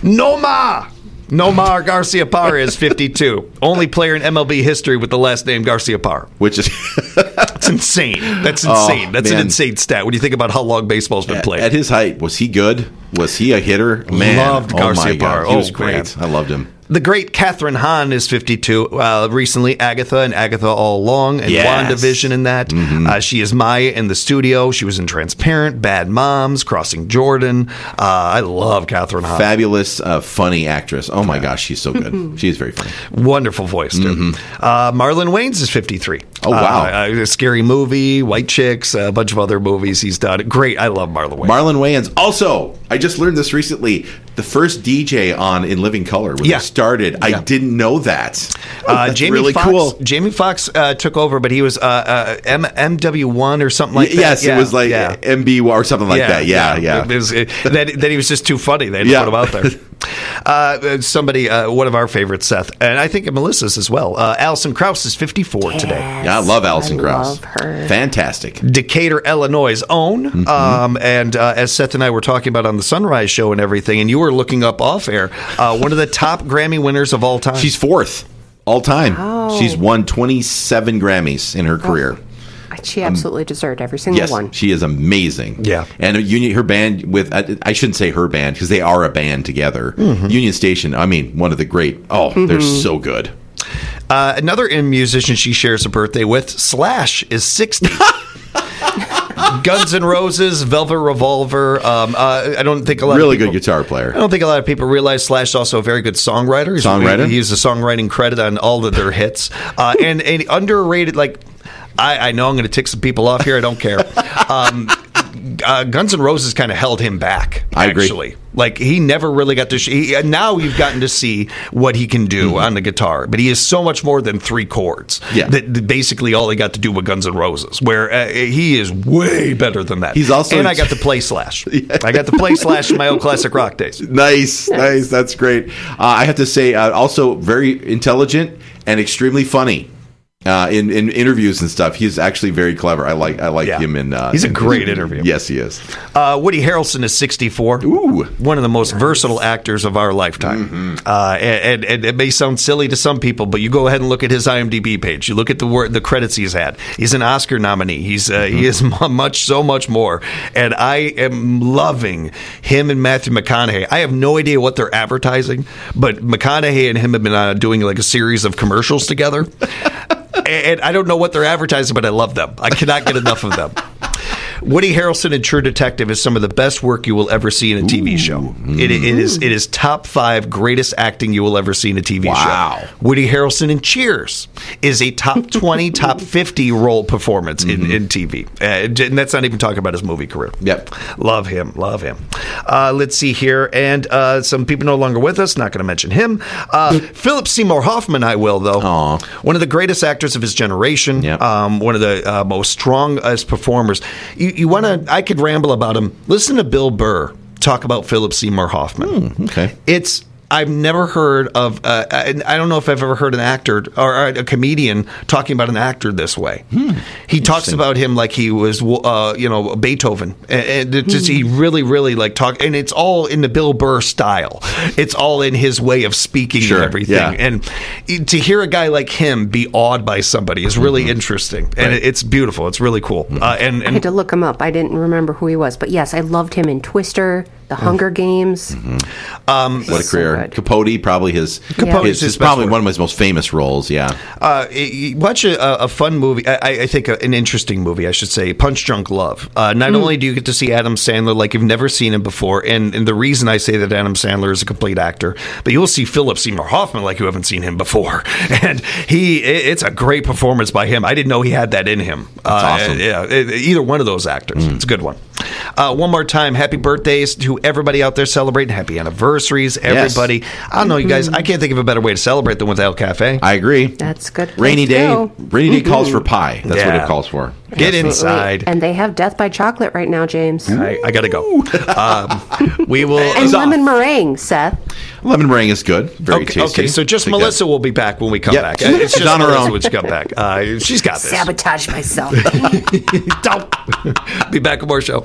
Nomar. Nomar Garciaparra is fifty-two. Only player in M L B history with the last name Garciaparra. Which is... That's insane. That's insane. Oh, That's man. an insane stat when you think about how long baseball's been at, played. At his height, was he good? Was he a hitter? Man, Loved oh my Garciaparra. God. He was oh, great. Man. I loved him. The great Catherine Hahn is fifty-two. Uh, recently, Agatha and Agatha All Along and Yes. WandaVision in that. Mm-hmm. Uh, she is Maya in The Studio. She was in Transparent, Bad Moms, Crossing Jordan. Uh, I love Catherine Hahn. Fabulous, uh, funny actress. Oh my gosh, she's so good. She is very funny. Wonderful voice, too. Mm-hmm. Uh, Marlon Wayans is fifty-three. Oh, wow. Uh, a Scary Movie, White Chicks, a bunch of other movies he's done. Great. I love Marlon Wayans. Marlon Wayans. Also, I just learned this recently. The first D J on In Living Color when Yeah. they started. Yeah. I didn't know that. Uh, That's Jamie really Foxx, cool. Jamie Foxx uh, took over, but he was uh, uh, M- MW1 or something like Y- that. yes, it was like M B or something like that. Yeah, yeah. It was, it, that, that he was just too funny. They had to Yeah. put him out there. Uh, somebody, uh, one of our favorites, Seth, and I think Melissa's as well. Uh, Alison Krauss is fifty-four today. Yeah, I love Alison I Krauss. love her. Fantastic. Decatur, Illinois' own. Mm-hmm. Um, and uh, as Seth and I were talking about on the Sunrise Show and everything, and you were looking up off air, uh, one of the top Grammy winners of all time. She's fourth all time. Wow. She's won twenty-seven Grammys in her career. She absolutely deserved every single Yes, one. she is amazing. Yeah. And Union, her band with, I, I shouldn't say her band because they are a band together. Mm-hmm. Union Station, I mean, one of the great, oh, they're Mm-hmm. so good. Uh, another in musician she shares a birthday with, Slash, is sixty. Guns N' Roses, Velvet Revolver. Um, uh, I don't think a lot Really of people, good guitar player. I don't think a lot of people realize Slash is also a very good songwriter. He's, Songwriter? He has a songwriting credit on all of their hits. Uh, and, and underrated, like, I, I know I'm going to tick some people off here. I don't care. Um, uh, Guns N' Roses kind of held him back, I agree. actually. Like, he never really got to... Sh- he, now you've gotten to see what he can do mm-hmm. on the guitar. But he is so much more than three chords. Yeah. That, that basically all he got to do with Guns N' Roses, where uh, he is way better than that. He's also... And I got to play Slash. yeah. I got to play Slash in my old classic rock days. Nice, nice. That's great. Uh, I have to say, uh, also very intelligent and extremely funny. Uh, in, in interviews and stuff, he's actually very clever. I like I like Yeah. him in. Uh, He's a in- great interview. Yes, he is. Uh, Woody Harrelson is sixty-four. Ooh, one of the most versatile actors of our lifetime. Mm-hmm. Uh, and, and it may sound silly to some people, but you go ahead and look at his IMDb page. You look at the word, the credits he's had. He's an Oscar nominee. He's uh, mm-hmm. he is much, so much more. And I am loving him and Matthew McConaughey. I have no idea what they're advertising, but McConaughey and him have been uh, doing like a series of commercials together. And I don't know what they're advertising, but I love them. I cannot get enough of them. Woody Harrelson in True Detective is some of the best work you will ever see in a T V Ooh. show. Mm-hmm. It, it is it is top five greatest acting you will ever see in a T V wow. show. Woody Harrelson in Cheers is a top twenty, top fifty role performance mm-hmm. in, in T V. Uh, and that's not even talking about his movie career. Yep. Love him. Love him. Uh, let's see here. And uh, some people no longer with us. Not going to mention him. Uh, Philip Seymour Hoffman, I will, though. Aww. One of the greatest actors of his generation. Yep. Um, one of the uh, most strongest performers. You, you want to, I could ramble about him. Listen to Bill Burr talk about Philip Seymour Hoffman. Mm, okay. It's, I've never heard of, uh, I, I don't know if I've ever heard an actor or a comedian talking about an actor this way. Hmm. He talks about him like he was, uh, you know, Beethoven. And, and it just, he really, really like talk, and it's all in the Bill Burr style. It's all in his way of speaking Sure, and everything. yeah. And to hear a guy like him be awed by somebody is really mm-hmm. interesting. And right. it's beautiful. It's really cool. Mm-hmm. Uh, and, and I had to look him up. I didn't remember who he was. But yes, I loved him in Twister, The Hunger mm. Games. Mm-hmm. Um, what a career. So Capote, probably his, Capote his, is his probably one of his most famous roles, yeah. Uh, watch a, a fun movie, I, I think a, an interesting movie, I should say, Punch Drunk Love. Uh, not mm. only do you get to see Adam Sandler like you've never seen him before, and, and the reason I say that Adam Sandler is a complete actor, but you'll see Philip Seymour Hoffman like you haven't seen him before. And he, it's a great performance by him. I didn't know he had that in him. That's uh, awesome. Yeah, either one of those actors. Mm. It's a good one. Uh, one more time, happy birthdays to everybody out there celebrating. Happy anniversaries, everybody. Yes. I don't know, you guys, I can't think of a better way to celebrate than with El Cafe. I agree. That's good. Rainy day. Go. Rainy day mm-hmm. calls for pie. That's yeah. what it calls for. Get Absolutely. inside. And they have Death by Chocolate right now, James. I, I got to go. Um, we will. And lemon meringue, Seth. Lemon meringue is good. Very okay, tasty. Okay, so just Melissa that. will be back when we come yep. back. It's she's just on her Melissa own. when she come back. Uh, she's got this. Sabotage myself. Don't. Be back with more show.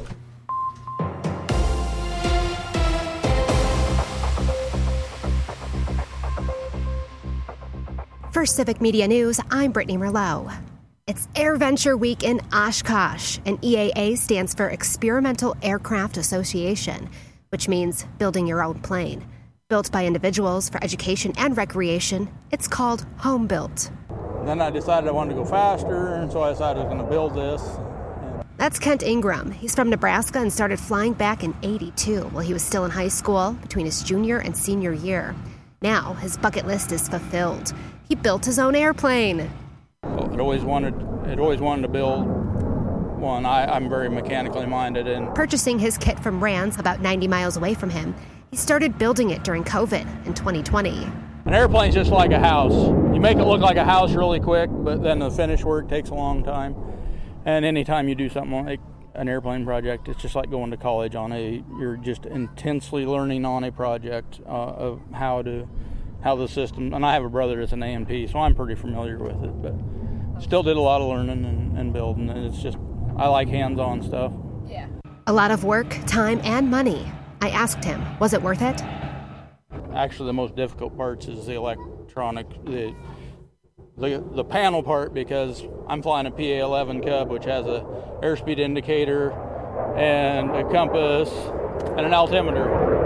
For Civic Media News, I'm Brittany Merlot. It's AirVenture Week in Oshkosh, and E A A stands for Experimental Aircraft Association, which means building your own plane. Built by individuals for education and recreation, it's called Home Built. Then I decided I wanted to go faster, and so I decided I was going to build this. That's Kent Ingram. He's from Nebraska and started flying back in eighty-two while he was still in high school between his junior and senior year. Now his bucket list is fulfilled. He built his own airplane. Well, I'd always wanted, I'd always wanted to build one. I, I'm very mechanically minded. And purchasing his kit from Rands, about ninety miles away from him, he started building it during COVID in twenty twenty. An airplane's just like a house. You make it look like a house really quick, but then the finish work takes a long time. And anytime you do something like an airplane project, it's just like going to college on a, you're just intensely learning on a project uh, of how to, how the system, and I have a brother that's an A M P, so I'm pretty familiar with it, but still did a lot of learning and, and building, and it's just, I like hands-on stuff. Yeah. A lot of work, time, and money. I asked him, was it worth it? Actually, the most difficult parts is the electronic, the the, the panel part, because I'm flying a P A eleven Cub, which has a airspeed indicator and a compass and an altimeter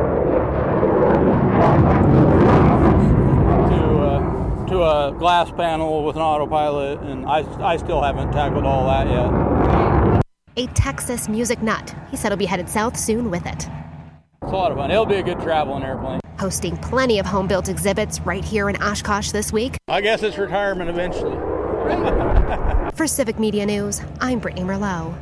to uh, to a glass panel with an autopilot, and I, I still haven't tackled all that yet. A Texas music nut. He said he'll be headed south soon with it. It's a lot of fun. It'll be a good traveling airplane. Hosting plenty of home-built exhibits right here in Oshkosh this week. I guess it's retirement eventually. For Civic Media News, I'm Brittany Merlot.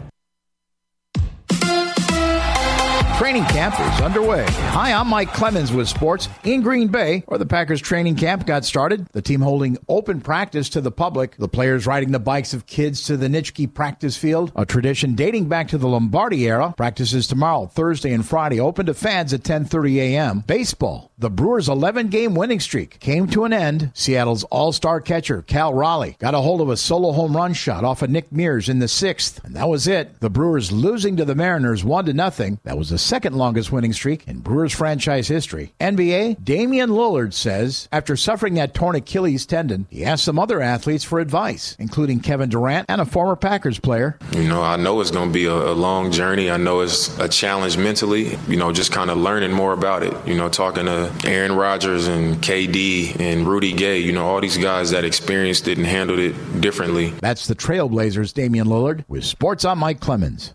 Training camp is underway. Hi, I'm Mike Clemens with sports. In Green Bay, where the Packers training camp got started, the team holding open practice to the public, the players riding the bikes of kids to the Nitschke practice field, a tradition dating back to the Lombardi era. Practices tomorrow, Thursday and Friday, open to fans at ten thirty a.m. Baseball, the Brewers' eleven-game winning streak came to an end. Seattle's all-star catcher, Cal Raleigh, got a hold of a solo home run shot off of Nick Mears in the sixth, and that was it. The Brewers losing to the Mariners one to nothing. That was the second longest winning streak in Brewers franchise history. N B A, Damian Lillard says after suffering that torn Achilles tendon, he asked some other athletes for advice, including Kevin Durant and a former Packers player. You know, I know it's going to be a, a long journey. I know it's a challenge mentally, you know, just kind of learning more about it. You know, talking to Aaron Rodgers and K D and Rudy Gay, you know, all these guys that experienced it and handled it differently. That's the Trailblazers' Damian Lillard with Sports on Mike Clemens.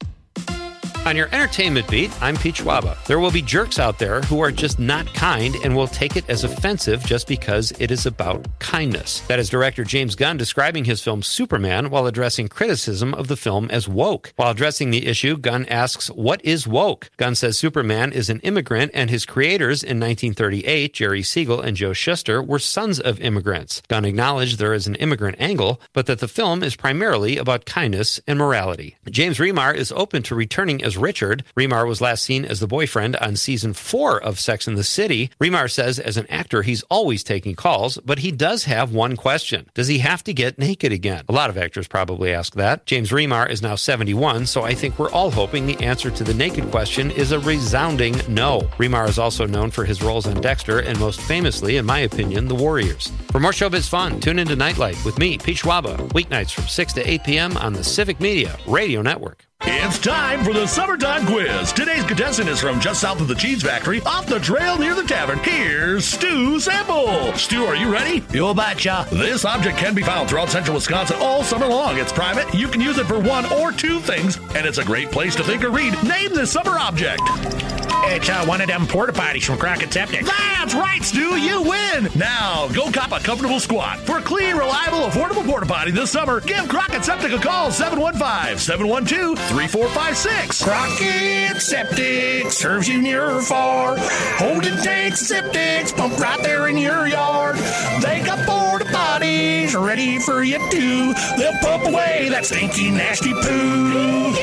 On your entertainment beat, I'm Pete Schwaba. There will be jerks out there who are just not kind and will take it as offensive just because it is about kindness. That is director James Gunn describing his film Superman while addressing criticism of the film as woke. While addressing the issue, Gunn asks, what is woke? Gunn says Superman is an immigrant and his creators in nineteen thirty-eight, Jerry Siegel and Joe Shuster, were sons of immigrants. Gunn acknowledged there is an immigrant angle, but that the film is primarily about kindness and morality. James Remar is open to returning as Richard. Remar was last seen as the boyfriend on season four of Sex and the City. Remar says as an actor he's always taking calls, but he does have one question. Does he have to get naked again? A lot of actors probably ask that. James Remar is now seventy-one, so I think we're all hoping the answer to the naked question is a resounding no. Remar is also known for his roles on Dexter and most famously, in my opinion, The Warriors. For more showbiz fun, tune into Nightlight with me, Pete Schwaba, weeknights from six to eight p.m. on the Civic Media Radio Network. It's time for the Summertime Quiz. Today's contestant is from just south of the cheese factory, off the trail near the tavern. Here's Stu Sample. Stu, are you ready? You betcha. This object can be found throughout central Wisconsin all summer long. It's private. You can use it for one or two things, and it's a great place to think or read. Name this summer object. It's uh, one of them porta potties from Crockett Septic. That's right, Stu. You win. Now, go cop a comfortable squat. For a clean, reliable, affordable porta potty this summer, give Crockett Septic a call, seven one five, seven one two, three four five six. Crockett Septic serves you near or far. Hold and take septics, pump right there in your yard. They got porta potties ready for you too. They'll pump away that stinky, nasty poo.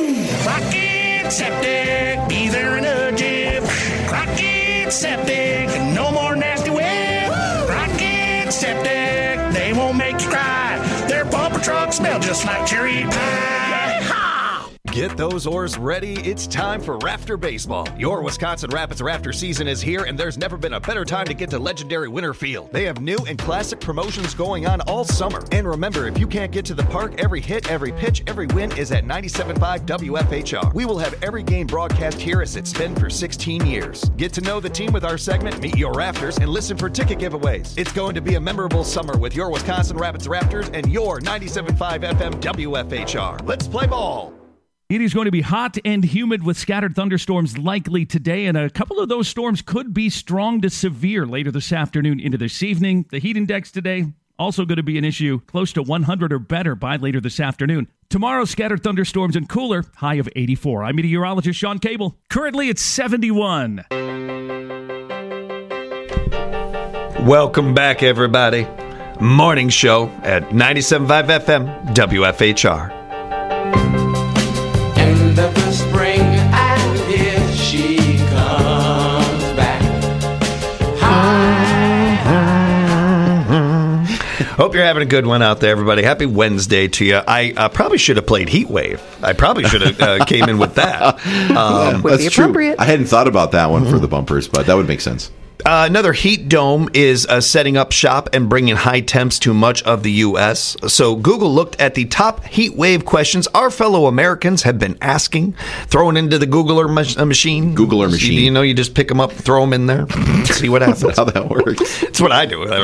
Crockett Septic, be there in a jiff. Crockett Septic, no more nasty whip. Crockett Septic, they won't make you cry. Their bumper trucks smell just like cherry pie. Get those oars ready. It's time for Rafter Baseball. Your Wisconsin Rapids Rafter season is here, and there's never been a better time to get to legendary Winter Field. They have new and classic promotions going on all summer. And remember, if you can't get to the park, every hit, every pitch, every win is at ninety-seven point five W F H R. We will have every game broadcast here as it's been for sixteen years. Get to know the team with our segment, Meet Your Rafters, and listen for ticket giveaways. It's going to be a memorable summer with your Wisconsin Rapids Rafters and your ninety-seven point five F M W F H R. Let's play ball. It is going to be hot and humid with scattered thunderstorms likely today, and a couple of those storms could be strong to severe later this afternoon into this evening. The heat index today also going to be an issue, close to one hundred or better by later this afternoon. Tomorrow, scattered thunderstorms and cooler, high of eighty-four. I'm meteorologist Sean Cable. Currently, it's seventy-one. Welcome back, everybody. Morning show at ninety-seven point five F M W F H R. End of the spring, and here she comes back. Hope you're having a good one out there, everybody. Happy Wednesday to you. I uh, probably should have played Heat Wave. I probably should have uh, came in with that. Um, That's true. I hadn't thought about that one mm-hmm. for the bumpers, but that would make sense. Uh, another heat dome is uh, setting up shop and bringing high temps to much of the U S. So Google looked at the top heat wave questions our fellow Americans have been asking, throwing into the Googler ma- machine. Googler machine. You, you know, you just pick them up, throw them in there, see what happens. That's how that works. That's what I do.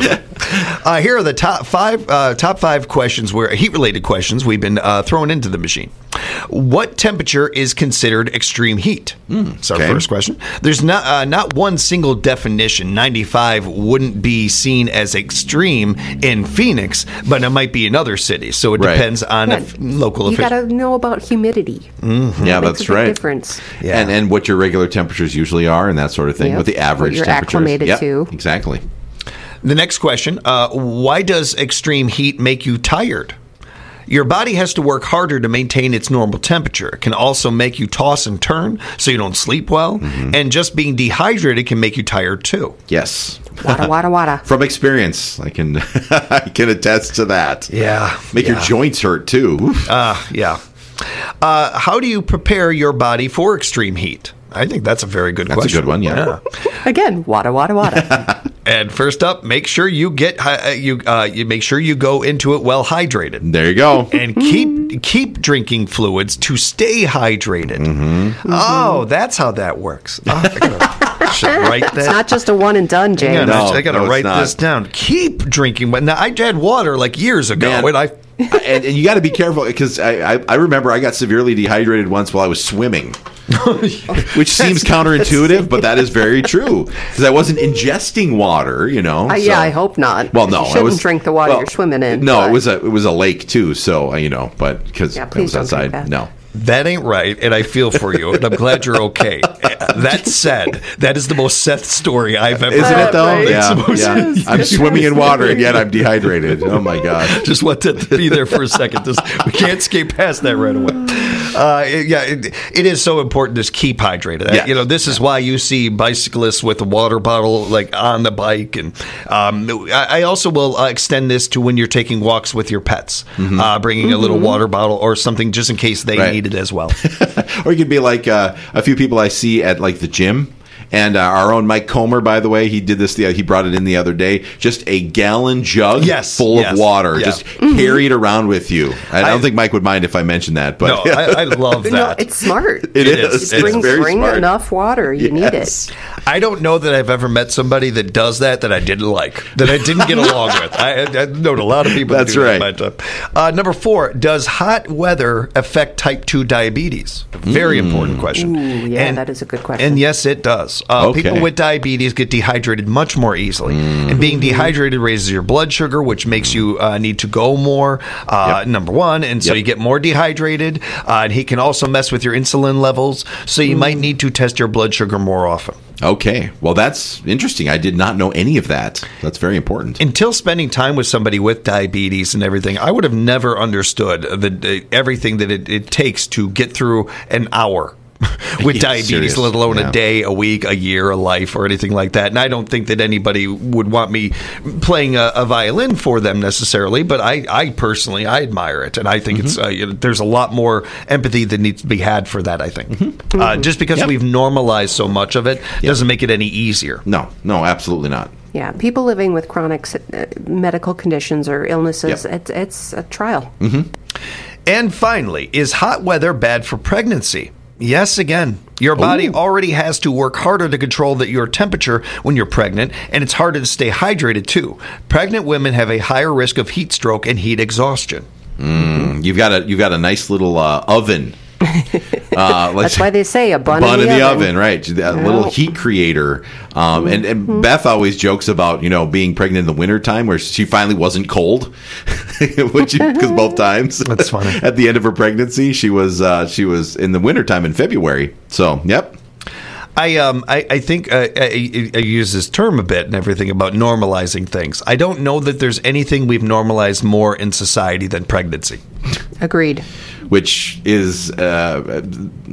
Uh, here are the top five uh, top five questions, where heat-related questions we've been uh, throwing into the machine. What temperature is considered extreme heat? Mm, That's our okay. first question. There's not uh, not one single definition. ninety-five wouldn't be seen as extreme in Phoenix, but it might be in other cities. So it right. depends on yeah. if local. You got to know about humidity. Mm-hmm. Yeah, that that's makes a right. big difference. Yeah. And and what your regular temperatures usually are, and that sort of thing. Yep. What the average what you're temperatures. acclimated yep, to. Exactly. The next question: uh, why does extreme heat make you tired? Your body has to work harder to maintain its normal temperature. It can also make you toss and turn so you don't sleep well. Mm-hmm. And just being dehydrated can make you tired too. Yes. Wada, wada, wada. From experience, I can I can attest to that. Yeah. Make yeah. your joints hurt too. Uh, yeah. Uh, how do you prepare your body for extreme heat? I think that's a very good that's question. That's a good one, yeah. yeah. Again, wada, wada, wada. And first up, make sure you get uh, you uh, you make sure you go into it well hydrated. There you go. And keep keep drinking fluids to stay hydrated. Mm-hmm. Mm-hmm. Oh, that's how that works. Oh, I gotta should write that. It's not just a one and done, James. No, no, I got to no, write this down. Keep drinking. But now I had water like years ago, Man. and I. and, and you got to be careful because I, I I remember I got severely dehydrated once while I was swimming. Which seems counterintuitive, but that is very true because I wasn't ingesting water, you know. Uh, so. Yeah, I hope not. Well, no, you shouldn't I was, drink the water well, you're swimming in. No, but. it was a it was a lake too, so uh, you know, but because yeah, it was outside. No. That ain't right, and I feel for you, and I'm glad you're okay. That said, that is the most Seth story I've ever Isn't heard. it, though? Right? Yeah, Most, yeah. I'm swimming in water, and yet I'm dehydrated. Oh, my God. Just want to be there for a second. Just, we can't escape past that right away. Uh, yeah, it, it is so important to keep hydrated. Yes. You know, this is why you see bicyclists with a water bottle, like, on the bike. And um, I also will uh, extend this to when you're taking walks with your pets, mm-hmm. uh, bringing mm-hmm. a little water bottle or something just in case they right. need it as well. Or you could be like uh, a few people I see at like the gym. And uh, our own Mike Comer, by the way, he did this. The, he brought it in the other day. Just a gallon jug yes, full yes, of water. Yeah. Just mm-hmm. carry it around with you. I, I don't think Mike would mind if I mentioned that. But no, I, I love that. No, it's smart. It, it is. Bring, it's very bring smart. enough water. You yes. need it. I don't know that I've ever met somebody that does that that I didn't like, that I didn't get along with. I, I know a lot of people That's that do right. that. But, uh, number four, does hot weather affect type two diabetes? A very mm. important question. Ooh, yeah, and, that is a good question. And yes, it does. Uh, okay. People with diabetes get dehydrated much more easily. Mm. And being dehydrated raises your blood sugar, which makes you uh, need to go more, uh, yep. number one. And so yep. you get more dehydrated. Uh, and he can also mess with your insulin levels. So you mm. might need to test your blood sugar more often. Okay. Well, that's interesting. I did not know any of that. That's very important. Until spending time with somebody with diabetes and everything, I would have never understood the, the everything that it, it takes to get through an hour with Yeah, diabetes, serious. let alone Yeah. a day, a week, a year, a life, or anything like that. And I don't think that anybody would want me playing a, a violin for them necessarily, but I, I personally, I admire it. And I think it's uh, you know, there's a lot more empathy that needs to be had for that, I think. Mm-hmm. Uh, just because Yep. we've normalized so much of it doesn't make it any easier. No, no, absolutely not. Yeah, people living with chronic uh, medical conditions or illnesses, Yep. it's, it's a trial. Mm-hmm. And finally, is hot weather bad for pregnancy? Yes, again. Your body Ooh. already has to work harder to control the, your temperature when you're pregnant, and it's harder to stay hydrated, too. Pregnant women have a higher risk of heat stroke and heat exhaustion. Mm, you've got a you've got a nice little uh, oven. Uh, That's why they say a bun, bun in the, in the oven. oven, right? That little heat creator. Um, and, and Mm-hmm. Beth always jokes about, you know, being pregnant in the wintertime where she finally wasn't cold. Because both times. That's funny. At the end of her pregnancy, she was uh, she was in the wintertime in February. So, yep. I um I, I think uh, I, I use this term a bit and everything about normalizing things. I don't know that there's anything we've normalized more in society than pregnancy. Agreed. Which is uh,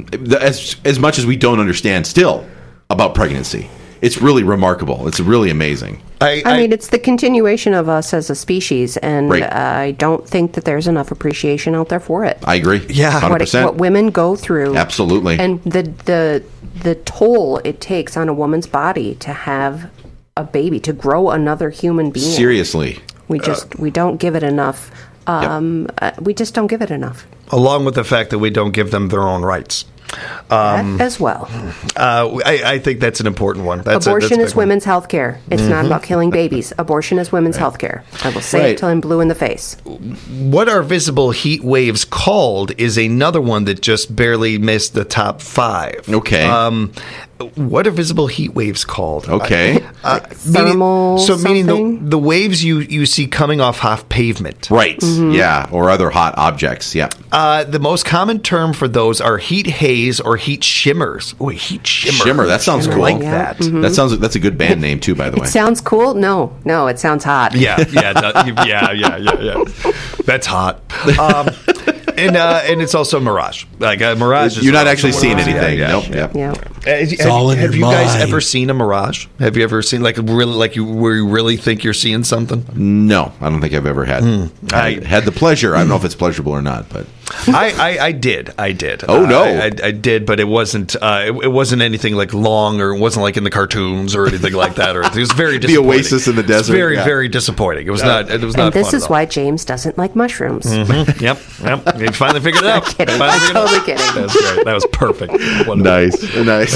as as much as we don't understand still about pregnancy. It's really remarkable. It's really amazing. I, I mean, it's the continuation of us as a species, and Right. I don't think that there's enough appreciation out there for it. I agree. Yeah, one hundred What, percent. what women go through. Absolutely. And the, the, the toll it takes on a woman's body to have a baby, to grow another human being. Seriously. We just, we don't give it enough. Um, uh, we just don't give it enough. Along with the fact that we don't give them their own rights. Um, That as well. Uh, I, I think that's an important one. That's a- Abortion that's a is big one. women's health care. It's not Mhm. about killing babies. Abortion is women's health care. I will say Right. it till I'm blue in the face. What are visible heat waves called is another one that just barely missed the top five. Okay. Um, what are visible heat waves called? Okay. Uh, Thermal meaning, so meaning something? the, the waves you, you see coming off half pavement. Right. Mm-hmm. Yeah. Or other hot objects. Yeah. Uh, the most common term for those are heat haze or heat shimmers. Oh, heat shimmer. Shimmer. That sounds I cool. like Yeah. that. Mhm. That sounds. That's a good band name too, by the It way. sounds cool? No, no, it sounds hot. Yeah, yeah, it does. yeah, yeah, yeah, yeah. That's hot. Um, and uh, and it's also mirage. Like a mirage. Is You're not actually seeing Yeah, anything. yeah, Nope. yeah. Yeah. Yeah. Uh, have all in have you your guys mind. ever seen a mirage? Have you ever seen like a really like you where you really think you're seeing something? No, I don't think I've ever had. I had the pleasure. I don't know if it's pleasurable or not, but I, I, I did. I did. Oh, Uh, no. I, I, I did, but it wasn't. Uh, it, it wasn't anything like long, or it wasn't like in the cartoons or anything like that. Or it was very The disappointing. oasis in the It was desert, very, yeah. very disappointing. It was Yeah. not. It was not. And this fun is at all. why James doesn't like mushrooms. Mhm. Yep. Yep. You finally figured it out. kidding. Finally figured it out. Totally kidding. That was great. That was perfect. Wonderful. nice,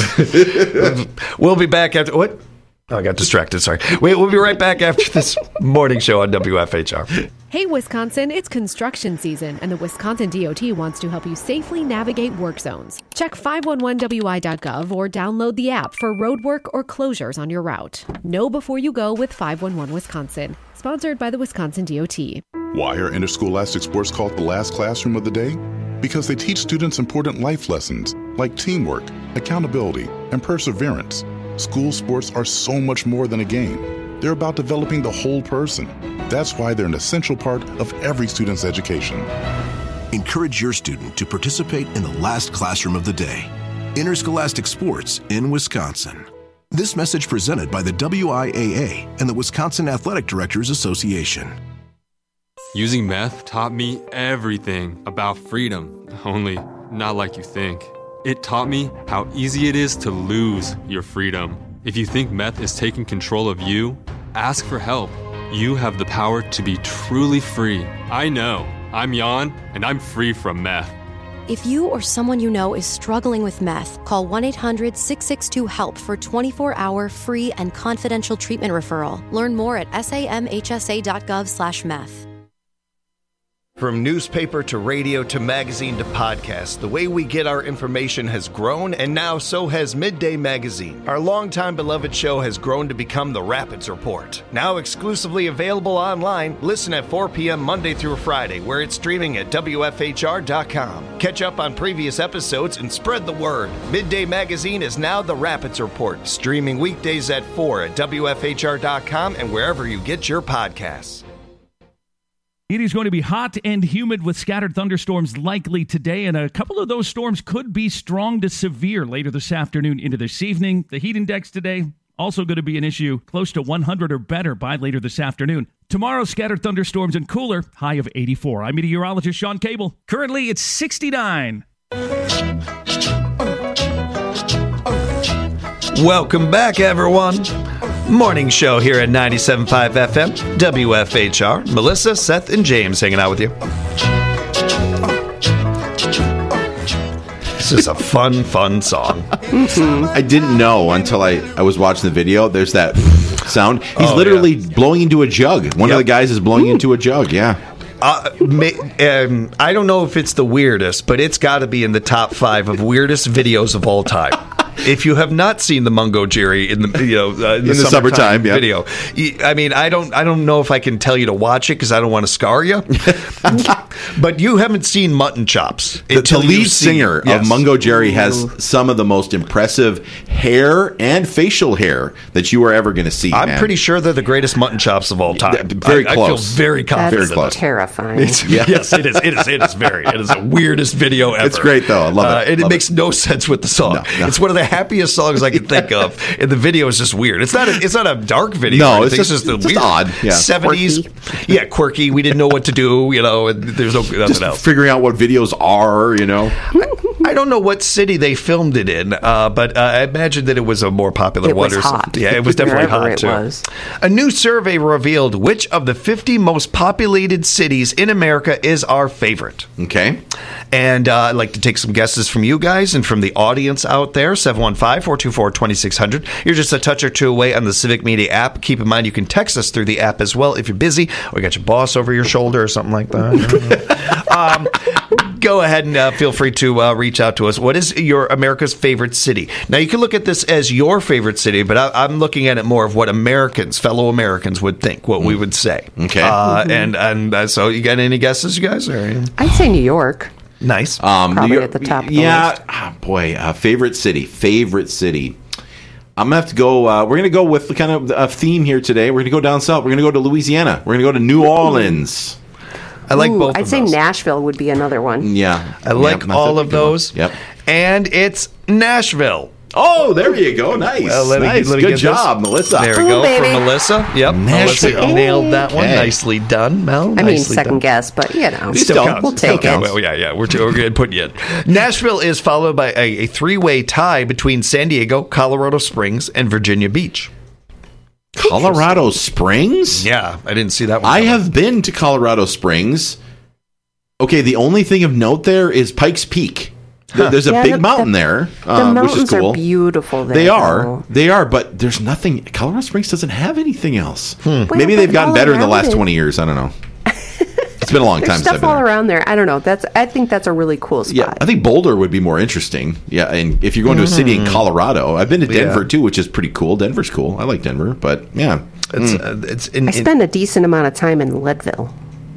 nice. We'll be back after what? Oh, I got distracted. Sorry. We, we'll be right back after this morning show on W F H R. Hey, Wisconsin, it's construction season, and the Wisconsin D O T wants to help you safely navigate work zones. Check five one one W I dot gov or download the app for road work or closures on your route. Know before you go with five one one Wisconsin. Sponsored by the Wisconsin D O T. Why are interscholastic sports called the last classroom of the day? Because they teach students important life lessons like teamwork, accountability, and perseverance. School sports are so much more than a game. They're about developing the whole person. That's why they're an essential part of every student's education. Encourage your student to participate in the last classroom of the day. Interscholastic sports in Wisconsin. This message presented by the W I A A and the Wisconsin Athletic Directors Association. Using meth taught me everything about freedom, only not like you think. It taught me how easy it is to lose your freedom. If you think meth is taking control of you, ask for help. You have the power to be truly free. I know. I'm Jan, and I'm free from meth. If you or someone you know is struggling with meth, call one eight hundred six six two HELP for twenty-four hour free and confidential treatment referral. Learn more at samhsa.gov slash meth. From newspaper to radio to magazine to podcast, the way we get our information has grown, and now so has Midday Magazine. Our longtime beloved show has grown to become the Rapids Report. Now exclusively available online, listen at four p.m. Monday through Friday, where it's streaming at W F H R dot com. Catch up on previous episodes and spread the word. Midday Magazine is now the Rapids Report, streaming weekdays at four at W F H R dot com and wherever you get your podcasts. It is going to be hot and humid with scattered thunderstorms likely today, and a couple of those storms could be strong to severe later this afternoon into this evening. The heat index today also going to be an issue, close to one hundred or better by later this afternoon. Tomorrow, scattered thunderstorms and cooler, high of eighty-four. I'm meteorologist Sean Cable. Currently, it's sixty-nine. Welcome back, everyone. Morning show here at ninety-seven point five F M, W F H R. Melissa, Seth, and James hanging out with you. This is a fun, fun song. I didn't know until I, I was watching the video. There's that sound. He's Oh, literally blowing into a jug. One Yep. of the guys is blowing into a jug, yeah. Uh, ma- um, I don't know if it's the weirdest, but it's got to be in the top five of weirdest videos of all time. If you have not seen the Mungo Jerry in the you know uh, in the, In the summertime, summertime, yeah. video, y- I mean I don't I don't know if I can tell you to watch it because I don't want to scar you. But you haven't seen Mutton Chops. The, the until lead you've seen- singer Yes. of Mungo Jerry has some of the most impressive hair and facial hair that you are ever going to see. I'm man. pretty sure they're the greatest mutton chops of all time. Very I, close. I feel very confident. Very close. Terrifying. It's, Yeah. Yes, it is. It is. It is very. It is the weirdest video ever. It's great, though. I love it. Uh, and it Love makes no sense with the song. No, no. It's one of the happiest songs I can think of, and the video is just weird. It's not. A, it's not a dark video. No, or it's anything. just- a it's just weird odd. Yeah. seventies. Yeah, quirky. We didn't know what to do. You know, and there's no nothing Just else. figuring out what videos are, you know. I don't know what city they filmed it in, uh, but uh, I imagine that it was a more popular It one. was or hot. something. Yeah, it was definitely Wherever hot it too. was. A new survey revealed which of the fifty most populated cities in America is our favorite. Okay. And uh, I'd like to take some guesses from you guys and from the audience out there. seven one five, four two four, two six zero zero. You're just a touch or two away on the Civic Media app. Keep in mind you can text us through the app as well if you're busy or you got your boss over your shoulder or something like that. um, go ahead and uh, feel free to uh, reach out to us. What is your America's favorite city? Now, you can look at this as your favorite city, but I, I'm looking at it more of what Americans, fellow Americans, would think, what we would say. Okay. Uh, and and uh, so, you got any guesses, you guys? Or? I'd say New York. Nice. Um, Probably New York- at the top of the yeah, list. ah, boy, uh, favorite city, favorite city. I'm gonna have to go. Uh, we're gonna go with the kind of a theme here today. We're gonna go down south. We're gonna go to Louisiana. We're gonna go to New Orleans. I like Ooh, both I'd of say those. Nashville would be another one. Yeah, I like Yep, that's all a of good one. those. Yep. And it's Nashville. Oh, there you go. Nice. Well, let me- nice. let me Good get job, this. Melissa. There we Ooh, go baby. for Melissa. Yep, Nashville. Melissa nailed that one. Okay. Nicely done, Mel. I mean, Nicely second done. guess, but you know, Still Still, counts. we'll Still take counts. it. Well, yeah, yeah. We're, we're going to put you in. Nashville is followed by a, a three-way tie between San Diego, Colorado Springs, and Virginia Beach. Colorado Springs? Yeah, I didn't see that one. I coming. have been to Colorado Springs. Okay, the only thing of note there is Pikes Peak. There- There's a Yeah, big the- mountain the- there, The uh, which is mountains cool. are beautiful there. They are. though. They are, but there's nothing. Colorado Springs doesn't have anything else. Well, Maybe they've but gotten all better in the around last it- twenty years. I don't know. It's been a long There's time since I've stuff been all there. around there. I don't know. That's. I think that's a really cool spot. Yeah, I think Boulder would be more interesting. Yeah, and if you're going to a city in Colorado, I've been to Denver Yeah. too, which is pretty cool. Denver's cool. I like Denver, but yeah, It's, Mm. uh, it's in, I in- spent a decent amount of time in Leadville.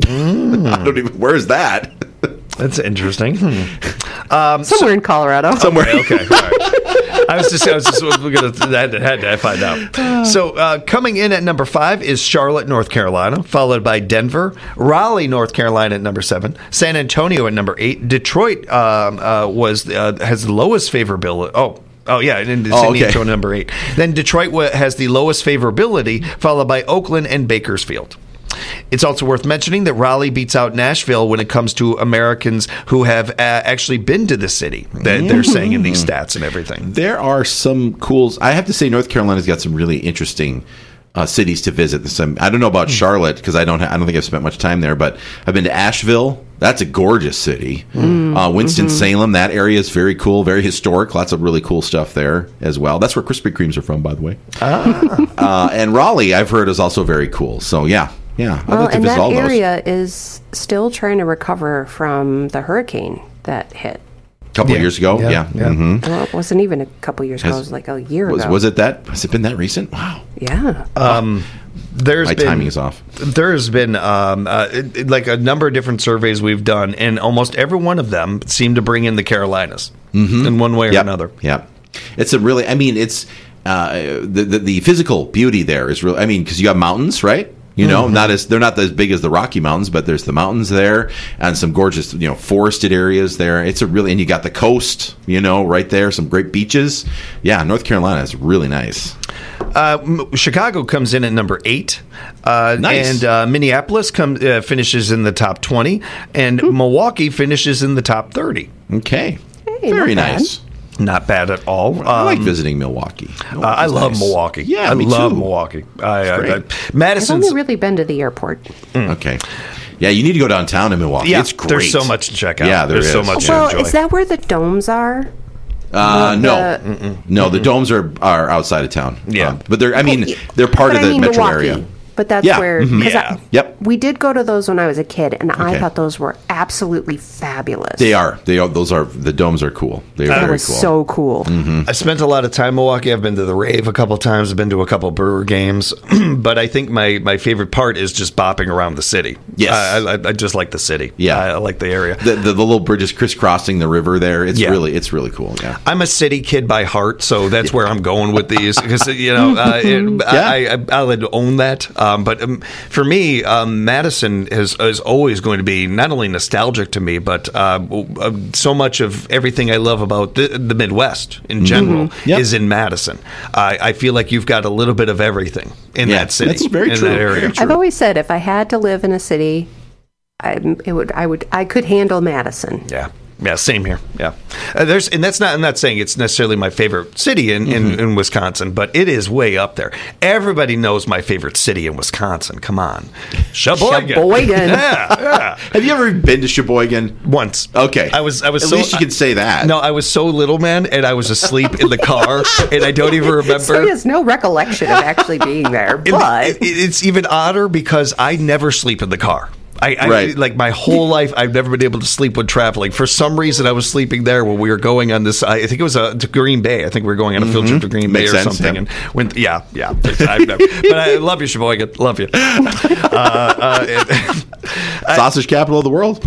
I don't even. Where is that? That's interesting. Hmm. Um, Somewhere in Colorado. Somewhere. Okay, okay, all right. I was just, I was just we're gonna had to, had to find out. So uh, coming in at number five is Charlotte, North Carolina, followed by Denver, Raleigh, North Carolina at number seven, San Antonio at number eight, Detroit um, uh, was uh, has the lowest favorability. Oh. Oh, yeah, and San Oh, okay. Antonio number eight. Then Detroit wa- has the lowest favorability, followed by Oakland and Bakersfield. It's also worth mentioning that Raleigh beats out Nashville when it comes to Americans who have uh, actually been to the city. That they're saying in these stats and everything. There are some cool. I have to say, North Carolina's got some really interesting uh, cities to visit. Some, I don't know about Charlotte because I don't. Ha- I don't think I've spent much time there. But I've been to Asheville. That's a gorgeous city. Mm. Uh, Winston Salem. That area is very cool, very historic. Lots of really cool stuff there as well. That's where Krispy Kremes are from, by the way. Ah. uh, and Raleigh, I've heard, is also very cool. So yeah, yeah. I'd Well, like to and visit that all those. area is still trying to recover from the hurricane that hit. A couple Yeah. of years ago, Yeah, yeah. yeah. Mhm. Well, it wasn't even a couple years ago. Has- It was like a year Was, ago. was it that? Has it been that recent? Wow. Yeah. Um, there's My been, timing is off. There's been um, uh, it- it- like a number of different surveys we've done, and almost every one of them seem to bring in the Carolinas Mm-hmm. in one way or Yep. another. Yeah, it's a really. I mean, it's uh, the, the the physical beauty there is real. I mean, because you have mountains, right? You know, Mm-hmm. not as they're not as big as the Rocky Mountains, but there's the mountains there and some gorgeous, you know, forested areas there. It's a really, and you got the coast, you know, right there, some great beaches. Yeah, North Carolina is really nice. Uh, M- Chicago comes in at number eight. Uh, Nice. And uh, Minneapolis come, uh, finishes in the top twenty, and Milwaukee finishes in the top thirty. Okay. Hey, Very not bad. nice. Not bad at all. I like Um, visiting Milwaukee. Uh, I Milwaukee's love nice. Milwaukee. Yeah, I me love too. Milwaukee. I, I, great. I, I've Madison's. only really been to the airport. Okay. Yeah, you need to go downtown in Milwaukee. Yeah, it's great. there's so much to check out. Yeah, there There's so is. much Well, to enjoy. is that where the domes are? Uh, The- no, the- no, the domes are are outside of town. Yeah. Um, but they're. I mean, yeah. they're part But of I the mean metro Milwaukee. area. But that's Yeah. where Mhm. because Yeah. Yep. we did go to those when I was a kid, and I Okay. thought those were absolutely fabulous. They are. They are. Those are the domes are cool. They are That very was cool. so cool. I spent a lot of time in Milwaukee. I've been to the Rave a couple times. I've been to a couple Brewer games. But I think my, my favorite part is just bopping around the city. Yes. I, I, I just like the city. Yeah. I, I like the area. The, the, the little bridges crisscrossing the river there. It's Yeah. really it's really cool. Yeah. I'm a city kid by heart, so that's where I'm going with these because you know uh, it, I, I I'll own that. Um, but um, for me, um, Madison is is always going to be not only nostalgic to me, but uh, uh, so much of everything I love about the, the Midwest in general Yep. is in Madison. I, I feel like you've got a little bit of everything in Yeah, that city. that's very in true. that area. Very true. I've always said if I had to live in a city, I it would I would I could handle Madison. Yeah. Yeah, same here. Yeah, uh, there's, and that's not. I'm not saying it's necessarily my favorite city in, in, Mm-hmm. in Wisconsin, but it is way up there. Everybody knows my favorite city in Wisconsin. Come on, Sheboygan. Sheboygan. Yeah, yeah. Have you ever been to Sheboygan? Once. Okay. I was. I was. At so, least you can say that. No, I was so little, man, and I was asleep in the car, and I don't even remember. So he has no recollection of actually being there, It- but it- it's even odder because I never sleep in the car. I, I Right. like my whole life. I've never been able to sleep when traveling. For some reason, I was sleeping there when we were going on this. I think it was uh, to Green Bay. I think we were going on a field trip to Green Makes Bay or sense, something. yeah. And when, yeah, yeah. I've never, but I love you, Sheboygan. Love you. Uh, uh, it- Sausage capital of the world.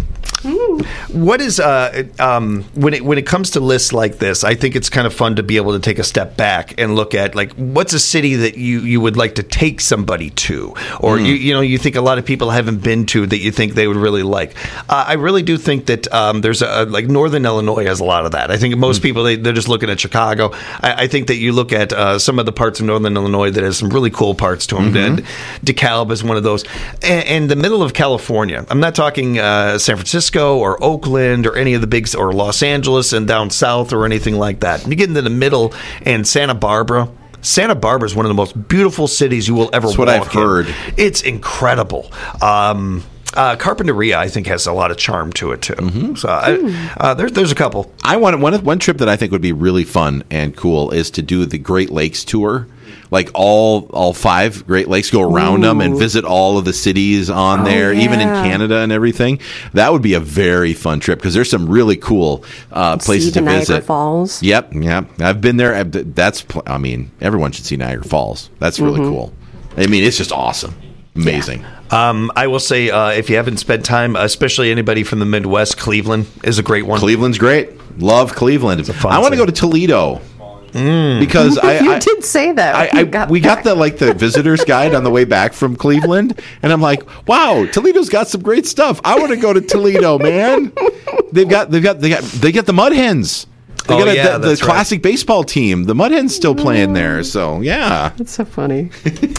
What is uh, um, when it when it comes to lists like this? I think it's kind of fun to be able to take a step back and look at like what's a city that you, you would like to take somebody to, or you you know you think a lot of people haven't been to that you think they would really like. Uh, I really do think that um, there's a like Northern Illinois has a lot of that. I think most people they, they're just looking at Chicago. I, I think that you look at uh, some of the parts of Northern Illinois that has some really cool parts to them. And DeKalb is one of those, and, and the middle of California. I'm not talking uh, San Francisco or Oakland or any of the big or Los Angeles and down south or anything like that. You get into the middle and Santa Barbara. Santa Barbara is one of the most beautiful cities you will ever That's walk what I've in. heard. It's incredible. Um, uh, Carpinteria, I think, has a lot of charm to it too. So I, uh, there's there's a couple. I want one one trip that I think would be really fun and cool is to do the Great Lakes tour. Like all all five Great Lakes, go around them and Ooh. visit all of the cities on Oh, there, even in yeah. Canada and everything. That would be a very fun trip because there's some really cool uh, places see the to Niagara visit. Falls. Yep, yep. I've been there. I've- That's pl- I mean, everyone should see Niagara Falls. That's really Mm-hmm. cool. I mean, it's just awesome, amazing. Um, I will say, uh, if you haven't spent time, especially anybody from the Midwest, Cleveland is a great one. Cleveland's great. Love Cleveland. fun I want to city. go to Toledo. Because I, you I did say that. I, when you I got we back. got the like the visitors guide on the way back from Cleveland, and I'm like, wow, Toledo's got some great stuff. I want to go to Toledo, man. They've got they've got they got they get the Mud Hens. They Oh, got a, yeah, the, the that's right. classic baseball team. The Mud Hens still playing there, so yeah. That's so funny.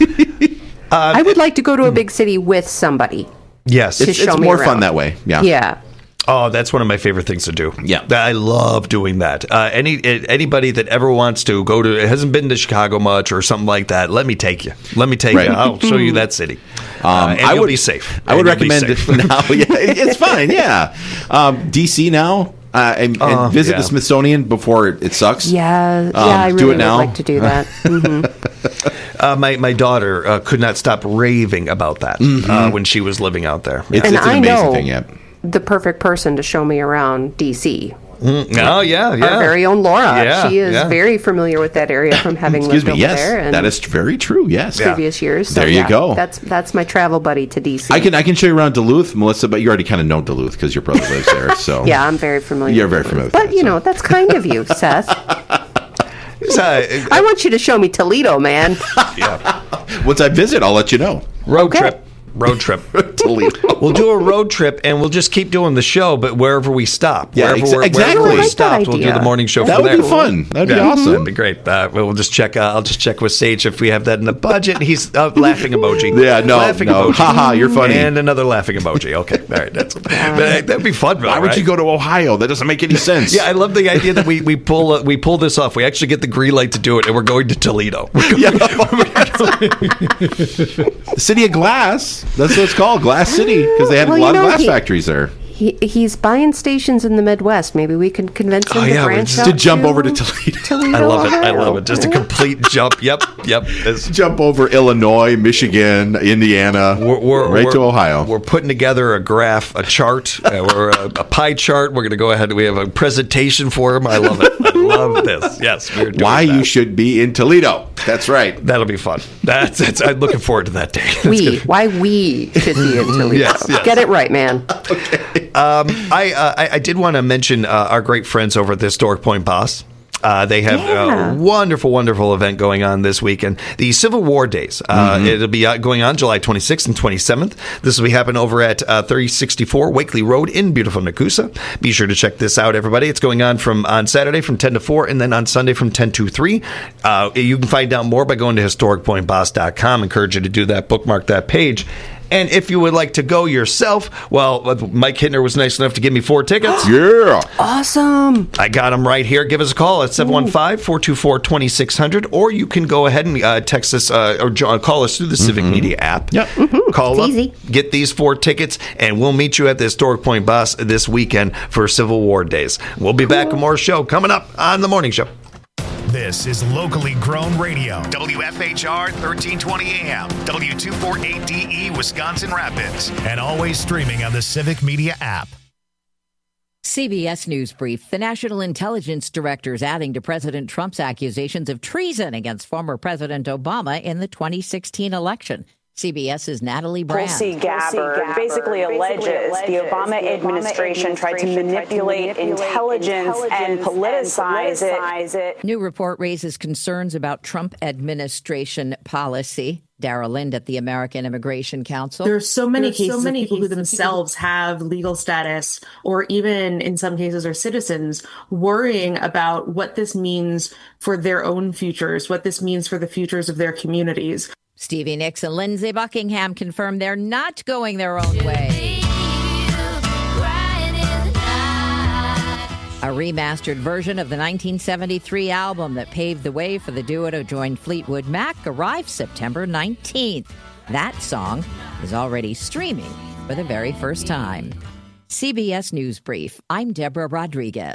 I would like to go to a big city with somebody. Yes. To It's, show it's me more around. fun that way. Yeah. Yeah. Oh, that's one of my favorite things to do. Yeah. I love doing that. Uh, any anybody that ever wants to go to, hasn't been to Chicago much or something like that, let me take you. Let me take Right. you. I'll show you that city. Uh, Um, and I you'll would be safe. I would And you'll be recommend it safe. now. Yeah, it's fine. Yeah, um, D C now uh, and, and Uh, visit yeah. the Smithsonian before it, it sucks. Yeah. Yeah, Um, I do really it would now. like to do that. hmm Uh, my my daughter uh, could not stop raving about that uh, when she was living out there. It's, And it's an I amazing know thing. Yeah. the perfect person to show me around D C. Mm. Oh yeah, yeah. Our very own Laura. Yeah, she is yeah. very familiar with that area from having Excuse lived me. over Yes, there. And that is very true. Yes. previous years. So There you yeah, go. That's that's my travel buddy to D C. I can I can show you around Duluth, Melissa, but you already kind of know Duluth because your brother lives there. So Yeah, I'm very familiar. You're with very it. familiar with But that, you so. know, that's kind of you, Seth. Uh, I want you to show me Toledo, man. yeah. Once I visit, I'll let you know. Road Okay. trip. Road trip. Toledo. We'll do a road trip, and we'll just keep doing the show, but wherever we stop. Yeah, wherever ex- we're, exactly. Wherever I we like stop, that we'll do idea. the morning show That from would there. be fun. That'd be Yeah, awesome. That'd be great. Uh, we'll just check. Uh, I'll just check with Sage if we have that in the budget. He's uh, laughing emoji. Yeah, no, laughing no. emoji. Haha, you're funny. And another laughing emoji. Okay, all right. That's but that'd be fun. Though, Why would right? you go to Ohio? That doesn't make any sense. Yeah, I love the idea that we we pull uh, we pull this off. We actually get the green light to do it, and we're going to Toledo. Yeah. The city of glass. That's what it's called, Glass City, because they had Well, a you lot know, of glass he- factories there. He, he's buying stations in the Midwest. Maybe we can convince him Oh, to yeah, branch just out To jump over to Toledo. Toledo, I love it. I Ohio. love it. Just a complete jump. Yep, yep. It's, Jump over Illinois, Michigan, Indiana, We're, we're, right we're, to Ohio. We're putting together a graph, a chart, uh, or a, a pie chart. We're going to go ahead. We have a presentation for him. I love it. I love this. Yes, we're doing Why that. you should be in Toledo. That's right. That'll be fun. That's, that's I'm looking forward to that day. That's We. gonna- Why we should be in Toledo. Yes, yes. Get it right, man. Um, I, uh, I I did want to mention uh, our great friends over at the Historic Point Boss. Uh, they have Yeah. a wonderful, wonderful event going on this weekend. The Civil War Days. Uh, Mm-hmm. It'll be uh, going on July twenty-sixth and twenty-seventh. This will be happening over at uh, thirty sixty-four Wakely Road in beautiful Nakusa. Be sure to check this out, everybody. It's going on from on Saturday from ten to four, and then on Sunday from ten to three. Uh, you can find out more by going to historic point boss dot com. Encourage you to do that. Bookmark that page. And if you would like to go yourself, well, Mike Hittner was nice enough to give me four tickets. Yeah. Awesome. I got them right here. Give us a call at seven one five, four two four, two six zero zero, or you can go ahead and uh, text us uh, or jo- call us through the Civic Media app. Yep. Call It's up, easy. get these four tickets, and we'll meet you at the Historic Point Boss this weekend for Civil War Days. We'll be back with more show coming up on The Morning Show. This is locally grown radio. W F H R thirteen twenty A M, W two forty-eight D E, Wisconsin Rapids, and always streaming on the Civic Media app. C B S News Brief. The National Intelligence Director is adding to President Trump's accusations of treason against former President Obama in the twenty sixteen election. CBS's Natalie Brand. Tulsi Gabbard basically alleges the Obama administration tried to manipulate intelligence and politicize it. New report raises concerns about Trump administration policy. Dara Lind at the American Immigration Council. There are so many There are so cases many of people who cases of themselves have legal status, or even in some cases are citizens, worrying about what this means for their own futures, what this means for the futures of their communities. Stevie Nicks and Lindsey Buckingham confirmed they're not going their own way. A remastered version of the nineteen seventy-three album that paved the way for the duo to join Fleetwood Mac arrives September nineteenth. That song is already streaming for the very first time. C B S News Brief. I'm Deborah Rodriguez.